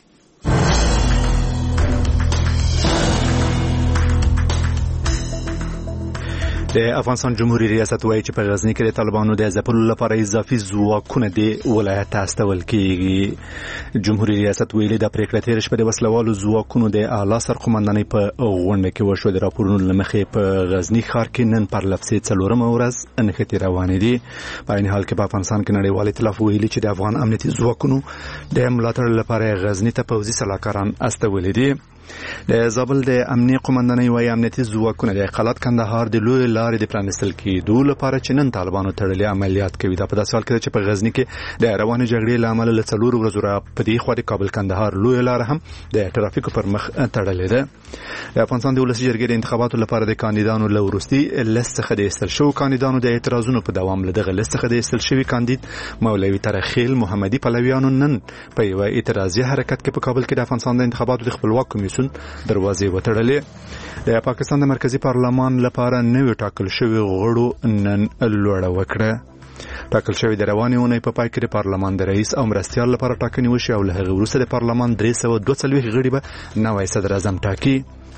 د افغانستان جمهوریت ریاست وایي چې په غزنی کې د طالبانو د ځپلو لپاره اضافي ځواکونه د ولایت ته استول کیږي. جمهوریت ریاست ویلي د پریکړه تیر شپه د وسلوالو ځواکونو د اعلی سرقومندانۍ په غونډه کې وشو. د راپورونو لمخې په غزنی ښار کې نن پر لفظي 4مه ورځ نښتې روانې دي. په عین حال کې په افغانستان کې نړیوال ائتلاف ویلي چې د افغان امنیتي ځواکونو د ملاتړ لپاره غزنی ته پوځي سلاکاران استولي دي. د زابل د امنیه قومندانۍ وايي امنیتي ځواکونه د قلات کندهار د لوی لارې د پرانستل کېدو لپاره چې نن طالبانو تړلې عملیات کوي. دا په داسې حال کې چې په غزنی کې د روانې جګړې له امله له 4 ورځو را په دې خوا د کابل کندهار لوی لار هم د ترافیکو پر مخ تړلې ده. د افغانستان د ولسی جرګې د انتخاباتو لپاره د کاندیدانو له وروستي لیست څخه د ایستل شوو کاندیدانو د اعتراضونو په دوام له دغه لیست څخه د ایستل شوی کاندید مولوي ترخیل محمدي پلویانو نن په یو اعتراضي حرکت کې په کابل کې د افغانستان د انتخاباتو د خپلواک کمیسیون دروازې وتړلې. د پاکستان د مرکزی پارلمان لپاره نوې ټاکل شوی غړو نن لوړه وکړه. ټاکل شوی د روانې اونۍ په پای کې د پارلمان د رئیس او مرستیال لپاره ټاکنې وشي او له هغه وروسته د پارلمان 342 غړي به نوی صدر اعظم ټاکي.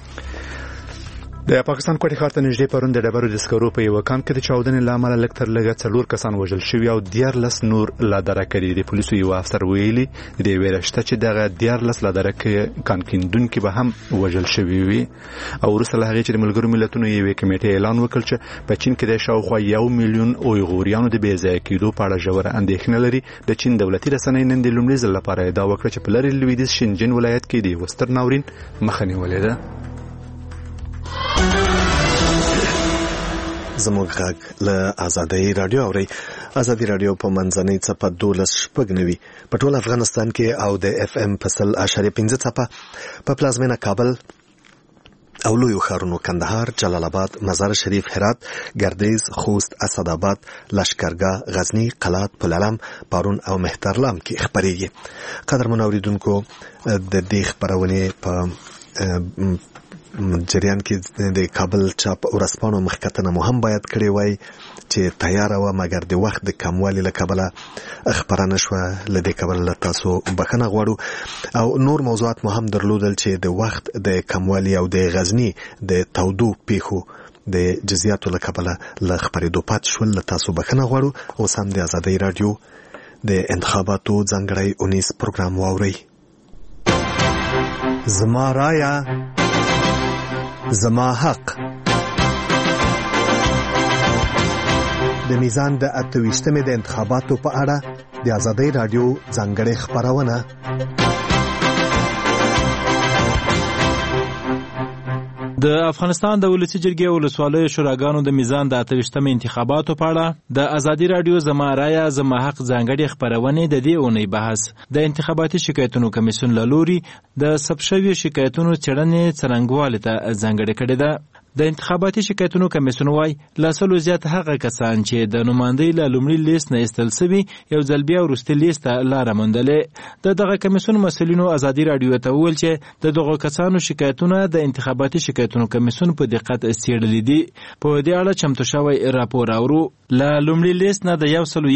د پاکستان کوټې ښار ته نږدې پرون د ډبرو د سکرو په یو کان کې د چاودنې له امله لږ تر لږه 4 کسان وژل شوي او 14 نور لا درک کړي. د پولیسو یو افسر ویلي د ویره شته چې دغه 14 لا درک کان کیندونکي به هم وژل شوي وي. او وروسته له هغې چې د ملګرو ملتونو یوې کمیټې اعلان وکړ چې په چین کې د شاوخوا 1 میلیون اویغوریانو د بې ځایه کېدو په اړه ژوره اندېښنه لري. د چین دولتي رسنۍ نن د لومړي ځل لپاره ادعا وکړه چې په لرې لویدیځ شینجین ولایت کې د یو ستر ناورین مخه نیولې ده. زموږ غږ له ازادي رادیو اوري. ازادي رادیو په منځنۍ څپه 12.9 په ټول افغانستان کې او د اف ام په 100.5 څپه په پلازمینه کابل او لویو ښارونو کندهار، جلال آباد، مزار شریف، هرات، ګردیز، خوست، اسداباد، لشکرګاه، غزنی، قلات، پلعلم، پارون او مهترلام کې خبرېږي. قدرمن اوریدونکو د دې خبرونه په جریان کې د کابل چاپ ورسپانو مخکتنه مو هم باید کړی وای چې تیار و مګر د وخت د کموالي له کبله خبرانه شو. لدې کبله تاسو بخنه غواړو او نور موضوعات مو هم درلودل چې د وخت د کموالي او د غزنی د تودو پیخو د جزئیاتو له کبله له خبرېدو پات شول. تاسو بخنه غواړو. اوس هم د ازادي رادیو د انتخاباتو ځانګړی اونیس پروګرام واورئ. زما رایه زما حق. د میزان د 28مې د انتخاباتو په اړه د آزادۍ رادیو ځانګړې خبرونه. د افغانستان د ولسی جرګې ولسوالیو شوراګانو د میزان د 28مې انتخاباتو په اړه د آزادۍ رادیو زما رایه زما حق ځانګړې خبرونه د دې اونۍ بحث د انتخاباتي شکایتونو کمیسیون له لوري د ثبت شویو شکایتونو څېړنې څرنګوالي ته ځانګړې کړې ده. د انتخاباتي شکایتونو کمیسیون وايي لاسلو زیات هغه کسان چې د نمائندګۍ له لومړي لیست نه ایستل سوي یو ځل بیا وروستي لیست ته لاره موندلې. د دغه کمیسیون مسؤلینو آزادۍ رادیو ته وویل چې د دغو کسانو شکایتونه د انتخاباتي شکایتونو کمیسیون په دقت څېړلي دي. په دې اړه چمتو شوی راپور اورو. له لومړي لیست نه د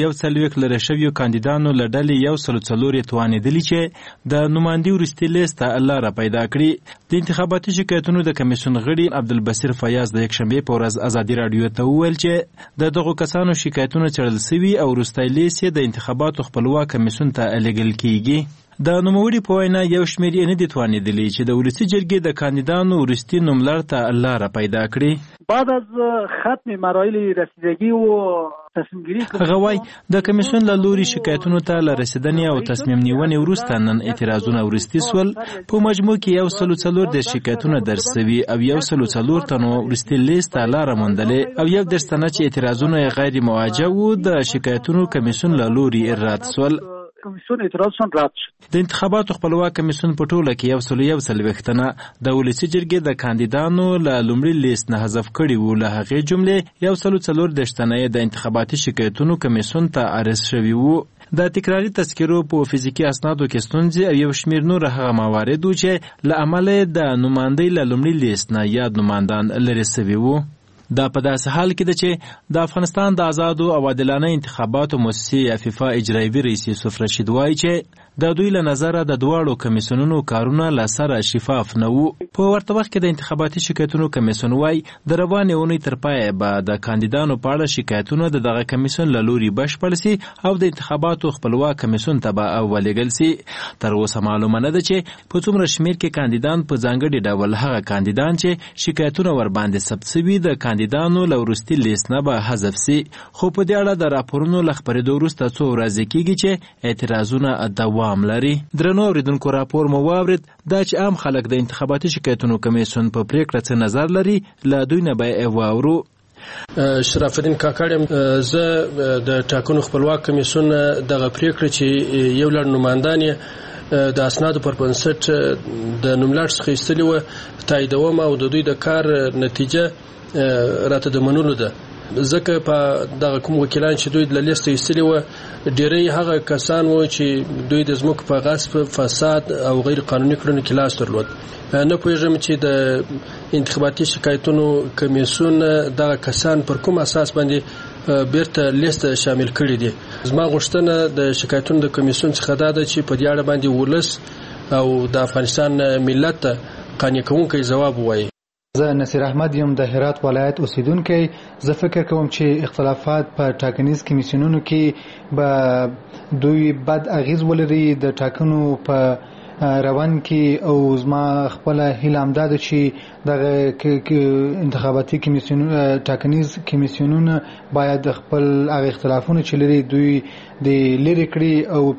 141 لرې شویو کاندیدانو له ډلې 104 توانېدلي چې د نمائندګۍ وروستي لیست ته لاره پیدا کړي. د انتخاباتي شکایتونو د کمیسیون غړي عبدالبصیر فیاض د یکشنبې په ورځ آزادۍ رادیو ته وویل چې د دغو کسانو شکایتونه څېړل سوي او وروستی لیست یې د انتخاباتو خپلواک کمیسیون ته لیږل کیږي. د نوموړي په وینا یو شمېر یې نه دي توانېدلي چې د ولسي جرګې د کاندیدانو وروستي نوملړ ته لاره پیدا کړي. بعد از ختم مراحل رسیدگی و تصمیم گیری هغه وایي د کمیسیون له لوري شکایتونو ته له رسیدنې او تصمیم نیونې وروسته نن اعتراضونه وروستي سول. په مجموع کې 104 د شکایتونه درج سوي او 104 تنو وروستي لیست ته لاره موندلې او 1 تنه چې اعتراضونه غیر مواجه وو د شکایتونو کمیسیون له لوري رد سول. کمیسیون اعتراضشون رد شد. د انتخاباتو خپلواک کمیسیون په ټوله کې 141 تنه د ولسي جرګې د کاندیدانو له لومړي لیست نه حذف کړي وو. له هغې جملې 114 تنه د انتخاباتي شکایتونو کمیسیون ته عرض شوي وو. د تکراري تذکرو په فزیکي اسنادو کې ستونزې او یو شمېر نور هغه موارد وو چې له امله د نمائندۍ له لومړي لیست نه یاد نمایندان لرې سوي وو. دا په داسې حال کې ده چې د افغانستان د آزادو او عادلانه انتخاباتو مؤسسې عفیفا اجرایوي رئیس یوسف رشید وایي چې د دوی له نظره د دواړو کمیسیونونو کارونه له سره شفاف نه وو. په ورته وخت کې د انتخاباتي شکایتونو کمیسیون وایي د روانې اونۍ تر پایه به د کاندیدانو په اړه شکایتونه د دغه کمیسیون له لوري بشپړ سي او د انتخاباتو خپلواک کمیسیون ته به ولېږل سي. تر اوسه معلومه نه ده چې په څومره شمېر کې کاندیدان په ځانګړي ډول هغه کاندیدان چې شکایتونه ورباندې ثبت سوي د کاندیدانو له وروستي لیست نه به حذف سي. خو په دې اړه د راپورونو له خپرېدو وروسته څو ورځې کېږي چې اعتراضونه دوام لري. درنو اوریدونکو راپور مو واورید دا چې عام خلک د انتخاباتي شکایتونو کمیسیون په پریکړه څه نظر لري له دوی نه به واورو. شرف الدین کاکړ زه د ټاکنو خپلواک کمیسیون دغه پریکړه چې یو لړ نمایندان د اسنادو پر بنسټ د نوملړ څخه ایستلي وه تاییدوم او د دوی د کار نتیجه راته د منلو ده. ځکه په دغه کوم وکیلان چې دوی له لیسته ایستلي وه ډېری هغه کسان وو چې دوی د ځمکو په غصب فساد او غیر قانوني کړنو کې لاس درلود. نه پوهېږم چې د انتخاباتي شکایتونو کمیسیون دغه کسان پر کوم اساس باندې بیرته لیسته شامل کړي دي. زما غوښتنه د شکایتونو د کمیسیون څخه دا ده چې په دې اړه باندې ولس او د افغانستان ملت ته قانع کوونکی ځواب ووایي. زه نصیر احمد یم د هرات ولایت اوسیدونکی. زه فکر کوم چې اختلافات په ټاکنیز کمیسیونونو کې به دوی بد اغیز ولري د ټاکنو په روان کې او زما خپل هیله همدا ده چې دغه انتخاباتي کمیسیونونه ټاکنیز کمیسیونونه باید خپل هغه اختلافونه چې لري دوی د لري کړي او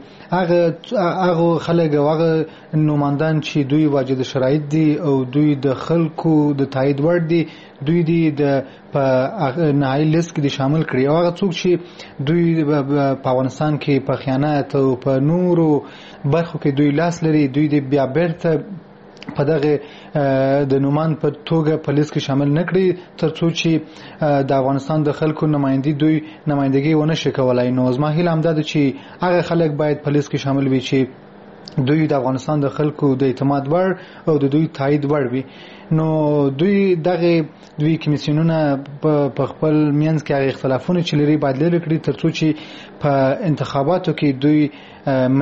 هغه خلک او هغه نمایندان چې دوی واجد شرایط دي او دوی د خلکو د تایید وړ دي دوی د په نهایي لیست کې شامل کړي او هغه څوک چې دوی په افغانستان کې په خیانت او په نورو برخو کې دوی لاس لري دوی د بیا بیرته په دغه د نومان په توګه په لیست کې شامل نه کړي تر څو چې د افغانستان د خلکو نمایندګي ونه شي کولای. نو زما هیله همدا ده چې هغه خلک باید په لیست کې شامل وي چې دوی د افغانستان د خلکو د اعتماد وړ او د دوی تایید وړ وي. نو دوی کمیسیونونه په خپل منځ کې هغه اختلافونه چې لري باید لري کړي تر څو چې په انتخاباتو کې دوی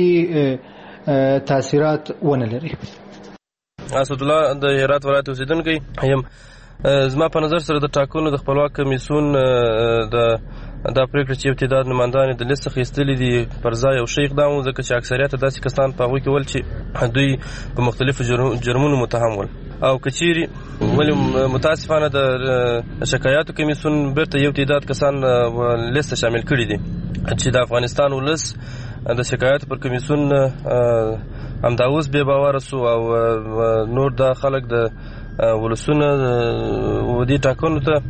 منفي تاثیرات ونه لري. اسد الله د هرات ولایت اوسیدونکی یم. زما په نظر سره د ټاکنو د خپلواک کمیسیون دا پریکړه چې ابتداء نمایندان د لیست څخه ایستلي دي پر ځای یو ښه اقدام و ځکه چې اکثریت داسې کسان په هغوی کې ول چې دوی په مختلفو جرمونو متهم ول. او کچيري ولې متاسفانه د شکایاتو کمیسیون بیرته یو تعداد کسان لیست شامل کړي دي چې د افغانستان ولس د شکایاتو پر کمیسیون همدا اوس بې باوره سو او نور د خلک د ولسونه ودي ټاکنو ته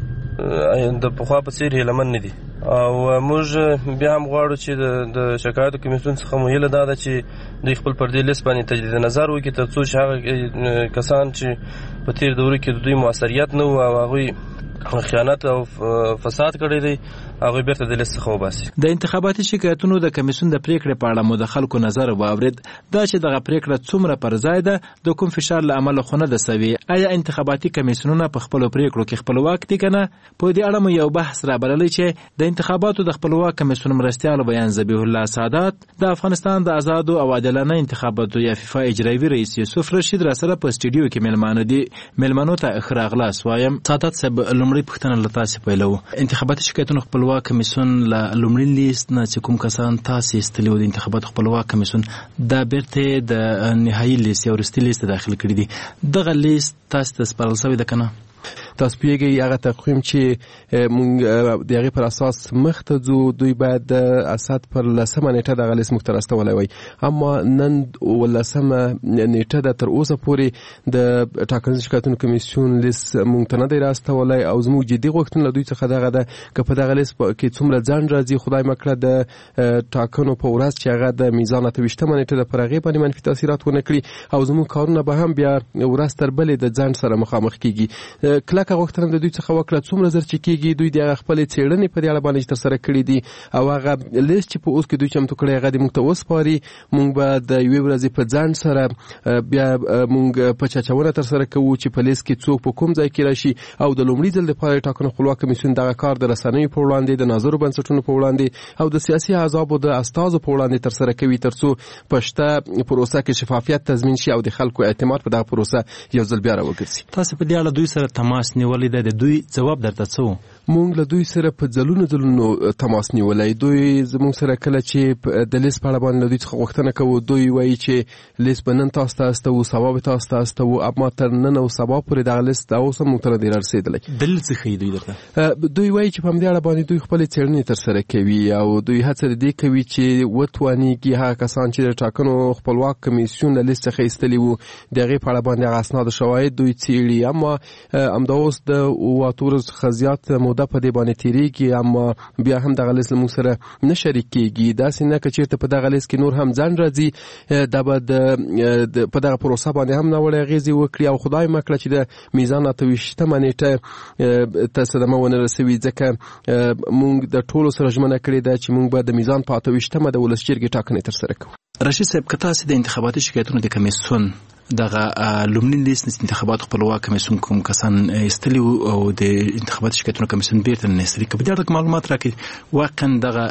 د پخوا په څیر هیلمن نه دي او موږ بیا هم غواړو چې د شکایاتو کمیسیون څخه مو هیله دا ده چې دوی خپل پر دې لیست باندې تجدید نظر وکړي تر څو چې هغه کسان چې په تیر دوره کې د دوی موثریت نه و او هغوی خیانت او فساد کړی دی هغه بیرته د لیست څخه وباسي. د انتخاباتي شکایتونو د کمیسیون د پریکړې په اړه مو د خلکو نظر واورید دا چې دغه پریکړه څومره پر ځای ده د کوم فشار له امله خو نه ده سوي آیا انتخاباتي کمیسیونونه په خپلو پریکړو کې خپلواک دي که نه په دې اړه مو یو بحث رابللی چې د انتخاباتو د خپلواک کمیسیون مرستیال بیان ذبیح الله سعادت د افغانستان د آزادو او عادلانه انتخاباتو یا فیفا اجرایوي رئیس یوسف رشید راسره په سټوډیو کې مېلمانه دي مېلمنو ته ښه راغلاست وایم. سعادت صاحب لومړی پوښتنه له تاسې پیلوو انتخاباتي شکایتونو خپلواک کمیسیون له لومړي لیست نه چې کوم کسان تاسې ایستلي وو د انتخاباتو خپلواک کمیسیون دا بیرته د نهایي لیست یا وروستي لیست ته داخل کړي دي دغه لیست تاسې ته سپارل سوی ده که نه؟ تاسو پیږي هغه تقویم چې مونږ د هغې پر اساس مخته ځو دوی باید د اسد پر 10مه نیټه دغه لیست موږ ته راستولی وای اما نن 10مه نیټه ده تر اوسه پورې د ټاکنیز شکایتونو کمیسیون لیست موږ ته نه دی راستولی او زموږ جدي غوښتنه له دوی څخه دغه ده که په دغه لیست کې څومره ځنډ راځي خدای مه کړه د ټاکنو په ورځ چې هغه د میزان 28مه نیټه ده پر هغې باندې منفي تاثیرات ونه کړي او زموږ کارونه به هم بیا ورځ تر بلې د ځنډ سره مخامخ کیږي. کلکه غوښتنه د دوی څخه وکړه څومره زر چې کېږي دوی د هغه خپلې څېړنې په دې اړه باندې چې ترسره کړي دي او هغه لیست چې په اوس کې دوی چمتو کړی هغه دې موږ ته وسپاري موږ به د یوې ورځې په ځنډ سره بیا موږ په چاچونه ترسره کوو چې په لیست کې څوک په کوم ځای کې راشي او د لومړي ځل دپاره ټاکنو خپلواک کمیسیون دغه کار د رسنیو په وړاندې د ناظرو بنسټونو په وړاندې او د سیاسي احزابو د استازو په وړاندې ترسره کوي تر څو په شته پروسه کې شفافیت تضمین شي او د خلکو اعتماد په دغه پروسه یو ځل بیا راوګرځي. تاسو په دې اړه دوی سره تماس نیولې ده د دوی جواب درته څه و؟ مونږ له دوی سره په ځلونو تماس نیولی دوی زموږ سره کله چې د لیست په اړه باندې له دوی څخه غوښتنه کوو دوی وایي چې لیست به نن تاسو ته استوو سبا به تاسو ته استوو اما تر نن او سبا پورې دغه لیست اوس هم موږ ته نه دی رارسېدلی. دلیل څه ښیي دوی درته؟ دوی وایي چې په همدې اړه باندې دوی خپلې څېړنې ترسره کوي او دوی هڅه د دې کوي چې وتوانېږي هغه کسان چې د ټاکنو خپلواک کمیسیون له لیست څخه ایستلي وو د هغې په اړه باندې هغه اسناد شواهد دوی څېړي اما همدا اوس د 8 ورځو څخه زیات موده په دې باندې تېرېږي اما بیا هم دغه لیست له موږ سره نه شریک کېږي داسې نه که چېرته په دغه لیست کې نور هم ځنډ راځي دا به په دغه پروسه باندې هم ناوړې اغېزې وکړي او خدای مه کړه چې د میزان 28مه نیټه ته صدمه ونه رسوي ځکه موږ د ټولو سره ژمنه کړې ده چې موږ به د میزان په 28مه د ولس جرګې ټاکنې ترسره کوو. رشید صاحب که تاسې د انتخاباتي شکایتونو د کمیسیون دغه لومړي لیست انتخابات خپلواک کمیسیون کوم کسان ایستلي او د انتخاباتي شکایتونو کمیسیون بیرته نه ایستلي که په دې اړه معلومات راکړي واقعا دغه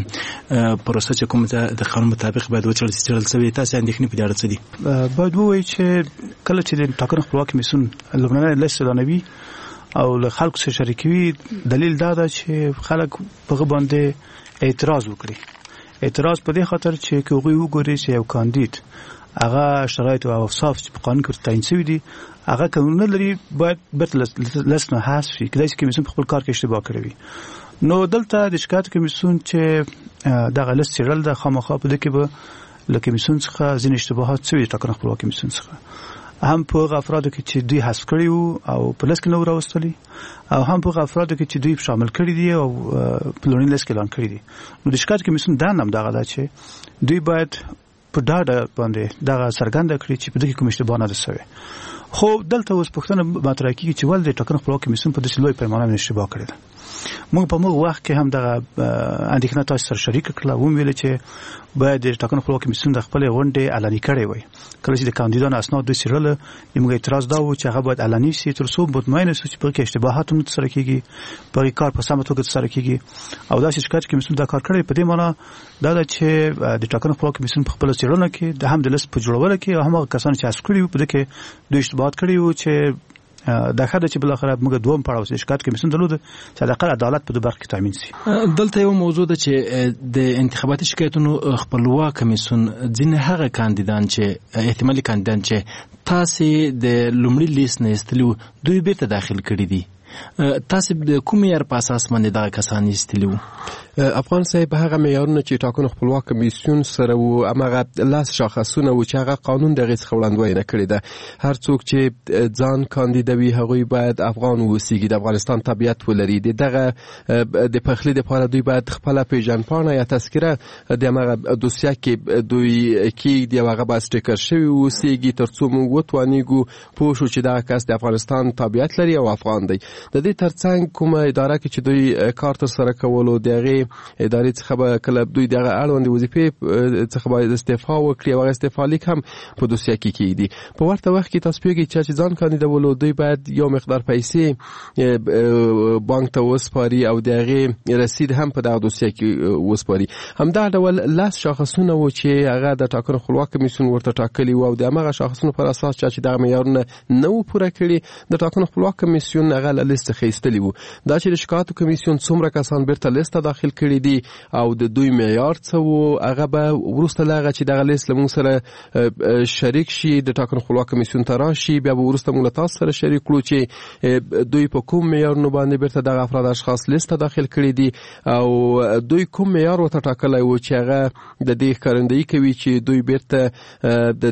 پروسه چې کوم د قانون مطابق باید وڅېړل سوي تاسې اندېښنې په دې اړه څه دي؟ باید ووایي چې کله چې د ټاکنو خپلواک کمیسیون لومړنی لیست اعلانوي او له خلکو سره شریکوي دلیل دا ده چې خلک په هغه باندې اعتراض وکړي. اعتراض په دې خاطر چې که هغوی وګوري چې یو کاندید هغه شرایط او اوصاف چې په قانون کې تعیین شوي دي هغه قانون نه لري باید بیرته لیست نه حذف شي کېدای شي کمیسیون په خپل کار کې اشتباه کړی وي. نو دلته د شکایت کمیسیون چې دغه لیست څېړل ده خامخا په دې کې به له کمیسیون څخه ځینې اشتباهات شوي ټاکنه خپلواک کمیسیون څخه هم په هغه افرادو کې چې دوی حذف کړي وو او په لیست کې نه وو راوستلي او هم په هغه افرادو کې چې دوی شامل کړي دي او په لومړي لیست کې اعلان کړي دي. نو د شکایت کمیسیون دا هم دغه ده چې دوی باید په ډاډه باندې دغه څرګنده کړي چې په دې کې کوم اشتباه نه ده سوی. خو دلته اوس پوښتنه مطرح کېږي چې ولې د ټاکنو خپلواک کمیسیون په داسې لوی پیمانه باندې اشتباه کړې ده. موږ په موږ وخت کې هم دغه اندېښنه تاسو سره شریک کړله وویل چې باید د ټاکنو خپلواک کمیسیون د خپلې غونډې اعلاني کړې وای کله چې د کاندیدانو اسناد دوی څېړله موږ اعتراض دا و چې هغه باید اعلاني شي تر څو مطمئن شو چې په کې اشتباهات هم ترسره کېږي په کار په سمه توګه ترسره کېږي او داسې شکایت کمیسیون دا کار کړی په دې معنی دا ده چې د ټاکنو خپلواک کمیسیون په خپله څېړنه کې د هم د لیست په جوړولو کې او هم هغه کسان چې حذف کړي وو په دې کې دوی اشتباهات کړي وو چې د خاطر چې بل اخر موږ دوم پړاو شکایت کمیسیون درلود چې د عدالت په دوه برخه کې تامین شي. دلته یو موضوع ده چې د انتخاباتي شکایتونو خپلواک کمیسیون ځینې هغه کاندیدان چې احتمالي کاندیدان چې تاسو د لومړي لیست نه استلو دوی بیرته داخل کړي دي، تاسو د کوم معیار په اساس باندې دا کسان استلو؟ افغان صاحب هغه معیارونه چې ټاکنو خپلواک کمیسیون سره وو هغه لاس شاخصونه و چې هغه قانون دغه څخه وړاندوینه کړې ده. هر څوک چې ځان کاندیدوي هغوی باید افغان ووسیږي، د افغانستان طبیعت ولري، دغه د پخلی لپاره دوی باید خپل پیژنپاڼه یا تذکره د هغه دوسیه کې دوی کې دی هغه باید سټیکر شوی ووسیږي ترڅو موږ وتوانیږو پوه شو چې دا کس د افغانستان طبیعت لري او افغان دی. د دې ترڅنګ کومه اداره کې چې دوی کار تر سره کولو دغه ادارې څخه به کله دوی دغه اړوند وظیفې څخه باید استعفا وکړي او استعفا لیک هم په دوسیه کې کیږي. په ورته وخت کې تاسو پیږي چې ځان کاندیدولو دوی باید یو مقدار پیسې بانک ته وسپاري او دغه رسید هم په دغه دوسیه کې وسپاري. همدا ډول لاس شاخصونه و چې هغه د ټاکنو خپلواک کمیسیون ورته ټاکلي و او د هغه شاخصونو پر اساس چې دغه معیارونه نه و پوره کړي د ټاکنو خپلواک کمیسیون هغه لیست څخه ایستلی و. دا چې د شکایتو کمیسیون څومره کسان بیرته لیست داخل کړي دي او د دوی معیار څه و هغه به وروسته لاغه چې دغه لیست لمون سره شریک شي د ټاکنو خپلواک کمیسیون ته راشي، بیا به وروسته موږ تاسو سره شریک کړو چې دوی په کوم معیارونو باندې بیرته دغه افراد اشخاص لیست داخل کړي دي او دوی کوم معیار ورته ټاکلی و چې هغه د دې ښکارندویي کوي چې دوی بیرته د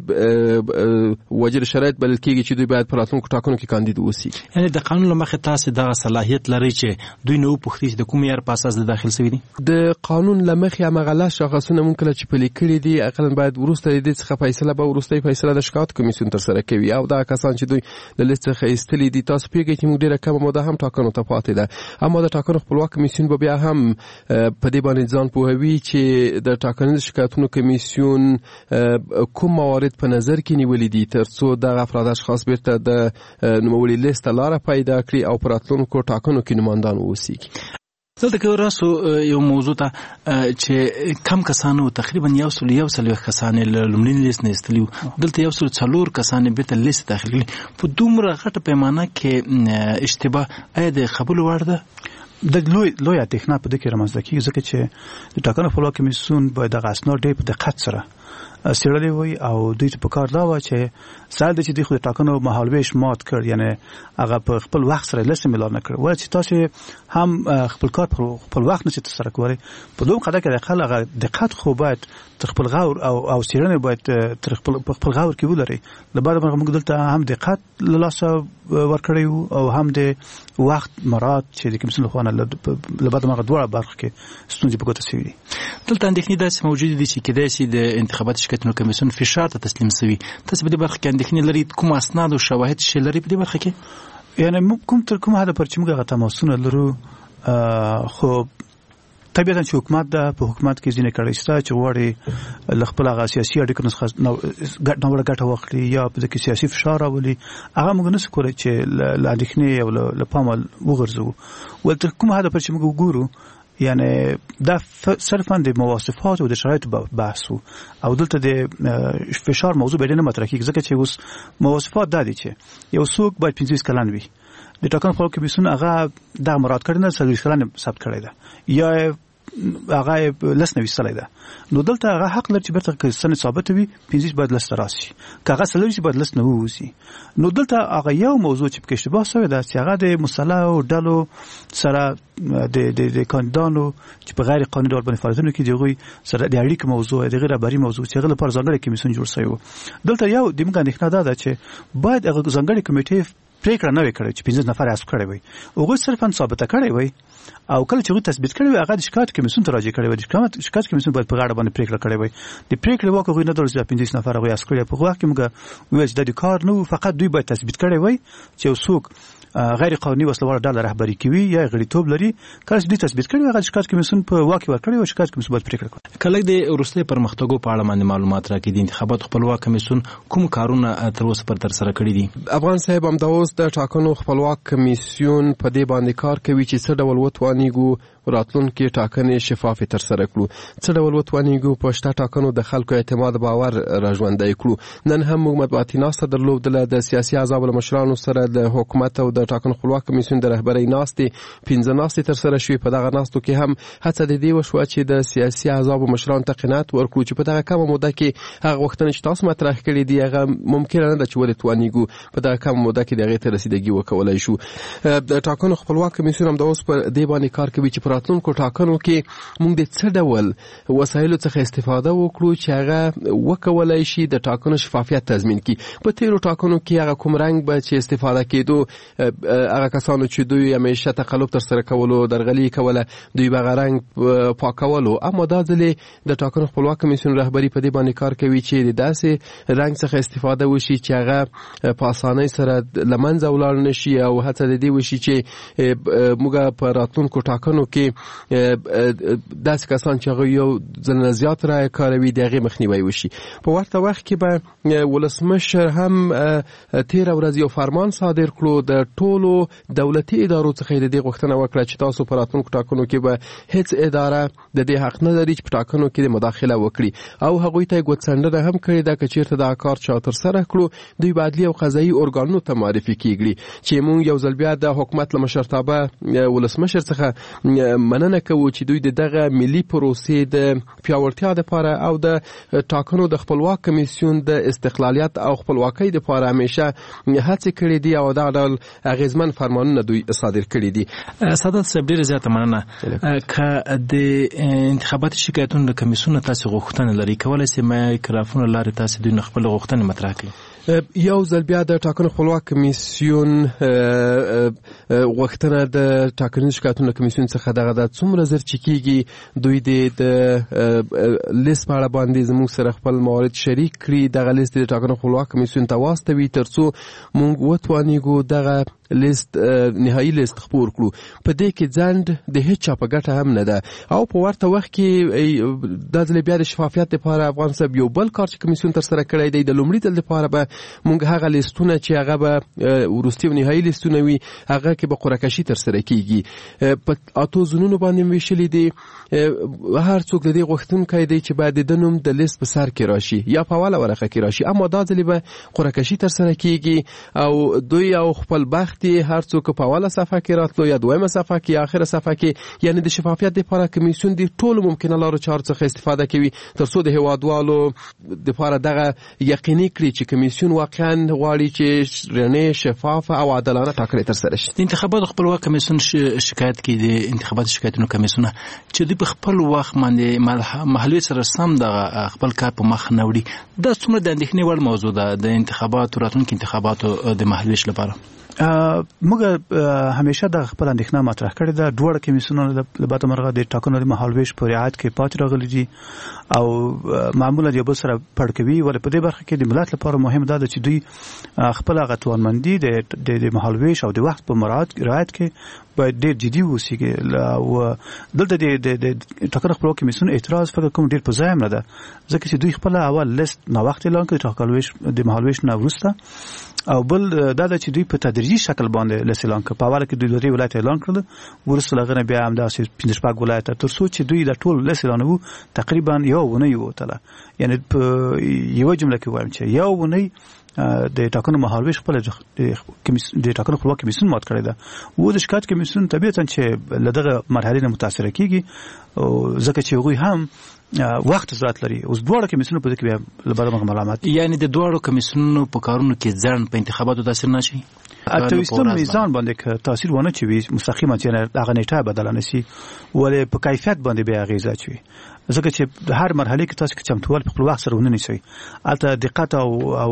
دې وجه شرایط بلل کېږي چې دوی باید په راتلونکو ټاکنو کې کاندید اوسي. یعنی د قانون له مخې تاسو دغه صلاحیت لري چې دوی نه وپوښتي چې د کوم معیار په اساس د داخل شوي دي؟ د قانون له مخې هغه لاس شاخصونه مونږ کله چې پلي کړي دي اقلا باید وروسته د دې څخه فیصله به وروستۍ فیصله د شکایت کمیسیون تر سره کوي او دا کسان چې دوی له لیست څخه ایستلي دي تاسو پیږئ چې موږ ډېره کمه موده هم ټاکنو ته پاتې ده، اما د ټاکنو خپلواک کمیسیون به بیا هم په دې باندې ځان پوهوي چې د ټاکنیز شکایتونو کمیسیون کوم موارد په نظر کې نیولي دي ترڅو دغه افراد اشخاص بیرته د نوموړي لیست لاره پیدا کړي او په راتلونکو ټاکنو کې نمایندان واوسي. دلته کې راسو یو موضوع ته چې کم کسانو تقریبا 100 کسان لومړني لیست نه استلیو، دلته 104 کسان بیرته لیست داخل کړي په دومره غټه پیمانه کې اشتباه آیا د قبول وړ ده؟ د لوی اندېښنه په دې کې رامنځته کېږي ځکه چې د ټاکنو خپلواک کمیسیون باید دغه اسناد ډېر په دقت سره څېړلي وي او دوی ته په کار دا وه چې سهار دی چې دوی خو د ټاکنو مهالویش مات کړ، یعنی هغه په خپل وخت سره لیست اعلان نه کړ، ولې چې تاسو هم خپل کار په خپل وخت نشئ ترسره کولی په دوم قضیه کې د خپل هغه دقت خو باید تر خپل غور او څېړنې باید تر خپل غور کې ولري. له بعده موږ دلته هم دقت له لاسه ورکړی وو او هم د وخت مراعات چې د کمیسیون لخوا له بعده موږ دواړه برخو کې ستونزې په ګوته شوي دي. دلته اندېښنې داسې موجودې دي چې کېدای شي د انتخاباتي شکایتونو کمیسیون فشار ته تسلیم شوي. تاسو په دې برخه کې اندېښنې لرئ؟ کوم اسناد او شواهد شی لرئ په دې برخه کې؟ یعنی تر کومه حده پورې چې موږ هغه تماسونه لرو خو طبیعتا چې حکومت ده په حکومت کې ځینې کړۍ شته چې غواړي له خپل هغه سیاسي اړیکو څخه ناوړه ګټه واخلي یا په دې کې سیاسي فشار راولي، هغه موږ نشو کولی چې له اندېښنې او له پامه وغورځوو. ولې تر کومه حده پورې چې موږ وګورو یعنی دا صرفا د مواصفات او د شرایطو بحث او دلته د فشار موضوع به نه مطرح کیږي ځکه چې اوس مواصفات دا دي چې یو څوک باید 25 کلن وي، د ټاکنو خپلواک کمیسیون هغه دا مراد کړی نه 40 کلن ثبت کړی ده یا هغه لس نوي سره ده، نو دلته هغه حق لري چې برته سن ثابت وي 15 باید لس راسي، کاغه سلوي چې باید لس نه ووسی. نو دلته هغه یو موضوع چې په اشتباه شوی ده چې هغه د مصالح او ډلو سره د کاندیدانو چې په غیر قانوني ډول باندې فعالیتونه کوي دغه سره د اړیکې موضوع د غیر خبري موضوع چې هغه لپاره ځانګړی کمیسیون جوړ شوی و. دلته یو د موږ اندېښنه ده چې باید هغه ځانګړی کمیټه پریکړه نه وکړي چې 15 نفر اساس کړي وي او صرفا ثابته کړي وي او کله چې غوښتل تثبیت کړي وي هغه د شکایت کمیسیون ته راځي کړي وي. د شکایت کمیسیون باید په غاړه باندې پریکړه کړي وي. د پریکړې واک غوښنه نه درځي 15 نفر غوښتل اساس کړي په وخت کې موږ ویل چې د کار نه فقط دوی باید تثبیت کړي وي چې څوک غیر قانوني وسلوال ډله رهبری کوي یا غړیتوب لري. کله چې دوی تثبیت کړي هغه شکایت کمیسیون په واک ورکړي او شکایت کمیسیون باید پریکړه وکړي. کله د وروستي پرمختګو په اړه باندې معلومات راکړي د انتخاباتو خپلواک کمیسیون کوم کارونه تر اوسه پر تر سره کړي دي؟ افغان صاحب هم د اوس د ټاکنو خپلواک کمیسیون په دې باندې کار کوي چې څه ډول وتوانیږو راتلونکي ټاکنې شفافې ترسره کړو. څه ډول وتوانیږو په شته ټاکنو د خلکو اعتماد باور راژوندی کړو. نن هم موږ مطبوعاتي ناسته درلودله د سیاسي احزابو له مشرانو سره د حکومت او د ټاکنو خپلواک کمیسیون د رهبرۍ ناستې 15 ناستې ترسره شوې. په دغه ناستو کې هم هڅه د دې وشوه چې د سیاسي احزابو مشرانو ته قناعت ورکړو چې په دغه کمه موده کې هغه غوښتنې چې تاسو مطرح کړې دي هغه ممکنه نه ده چې ولې توانیږو په دغه کمه موده کې د هغې ته رسیدګي وکولای شو. د ټاکنو خپلواک کمیسیون هم د اوس پر دې باندې کار کوي چې په راتلونکو ټاکنو کې موږ د څه ډول وسایلو څخه استفاده وکړو چې هغه وکولای شي د ټاکنو شفافیت تضمین کړي. په تیرو ټاکنو کې هغه کوم رنګ به چې استفاده کېدو هغه کسانو چې دوی همیشه تقلب ترسره کولو درغلي کوله دوی به هغه رنګ پاکولو. اما دا ځلې د ټاکنو خپلواک کمیسیون رهبري په دې باندې کار کوي چې د داسې رنګ څخه استفاده وشي چې هغه په اسانۍ سره له منځه ولاړ نشي او هڅه د دې وشي چې موږ په راتلونکو ټاکنو کې داسې کسان چې هغه یو ځل زیات رایې کاروي د هغې مخنیوی وشي. په ورته وخت کې به ولسمشر هم تېره ورځ یو فرمان صادر کړو د ټولو دولتي ادارو څخه د دې غوښتنه وکړه چې تاسو په راتلونکو ټاکنو کې به هیڅ اداره د دې حق نه لري چې په ټاکنو کې مداخله وکړي او هغوی ته ګوتڅنډنه هم کړې ده که چیرته دا کار چا ترسره کړو دوی به عدلي او قضایي ارګانونو ته معرفي کیږي چې موږ یو ځل بیا د حکومت له مشرتابه ولسمشر څخه مننه کوو چې دوی دغه ملي پروسې د پیاوړتیا لپاره او د ټاکنو د خپلواک کمیسیون د استقلالیت او خپلواکۍ لپاره همیشه هڅې کړې دي او دا ډول اغیزمن فرمانونه دوی صادر کړي دي. سعادت صاحب ډېره زیاته مننه. که د انتخاباتي شکایتونو د کمیسیون تاسو غوښتنه لري کولای شئ مایکروفون لارې تاسو دوی خپل غوښتنې مطرح کړئ. یو ځل بیا د ټاکنو خپلواک کمیسیون غوښتنه د ټاکنیز شکایتونو کمیسیون څخه دغه د څومره زر چې کیږي دوی د لیست په اړه باندې زموږ سره خپل موارد شریک کړي. دغه لیست د ټاکنو خپلواک کمیسیون ته واستوي ترڅو موږ وتوانیږو دغه لیست نهایی لیست خپور کړو. په دې کې ځنډ د هیڅ چا په ګټه هم نه ده او په ورته وخت کې د ځل بیا د شفافیت لپاره افغان صاحب یو بل کار چې کمیسیون تر سره کړی دی د لومړي ځل لپاره به موږ هغه لیستونه چې هغه به وروستي او نهایی لیستونه وي هغه کې به قرعه کشي تر سره کیږي. په اتو زونونو باندې ویشلې دي. هر څوک د دې غوښتونکی دی چې باید د نوم د لیست په سر کې راشي یا په اوله ورقه کې راشي. اما دا ځل به قرعه کشي تر سره کیږي او دوی او خپل بخت هر څوک په اوله صفحه کې راتلو یا دویمه صفحه کې یا اخره صفحه کې یعنی د شفافیت لپاره کمیسیون د ټولو ممکنه لارو چارو څخه استفاده کوي ترڅو د هیوادوالو لپاره دغه یقیني کړي چې کمیسیون واقعا غواړي چې رڼې شفافه او عادلانه ټاکنې ترسره شي. د انتخاباتو خپلواک کمیسیون شکایت کوي د انتخاباتو شکایتونو کمیسیون چې دوی په خپل وخت باندې محلي سره سم د خپل کار په مخ نه وړي. دا څومره د اندېښنې وړ موضوع ده د انتخاباتو راتلونکي انتخاباتو د محلي لپاره؟ موږ همیشه د خپل اندېښنه مطرح کړې ده. دوه کمیسیونونه د لباته مرغه د ټاکنو د مهالویش په رعایت کې پاتې راغلي دي او معمولا یو بل سره پړ کوي. ولې په دې برخه کې د ملت لپاره مهم ده چې دوی خپل غتوانمندي د مهالویش او د وخت په رعایت کې باید ډېر جدي ووسي. او دلته د ټاکنو خپلواک کمیسیون اعتراض فکر کوم ډېر په ځای هم نه ده ځکه چې دوی خپل اول لیست ناوخت اعلان کړ د مهالویش نه وروسته او بل دا چې دوی په تدریجي شکل باندې لیست اعلان کړ. په اوله کې دوی لري ولایت اعلان کړل ورسره لغنه بیا هم داسې 15 ولایت ترڅو چې دوی د ټول لیست اعلانو تقریبا یو ونه یو تله یعنی په یو جمله کې وایم چې یو ونه د ټاکنو مهالویش خپل د ټاکنو خپلواک کمیسیون مات کړی ده. و د شکایت کمیسیون طبیعتا چې لدغه مرحله نه متاثر کیږي ځکه چې هغوی هم وخت ضرورت لري. اوس دوه کمیسیونو په دې کې بیا لبرمغه ملامت یعنی د دوه کمیسیونونو په کارونو کې ځان په انتخاباتو تاثیر نشي. اتویستون میزان باندې که تاثیر ونه چوي مستقیما چې هغه نیټه بدل نشي ولې په کیفیت باندې بیا غیزه چوي ځکه چې هر مرحله کې تاسو کې چمتوال په خپل وخت سره ونه نشي البته دقت او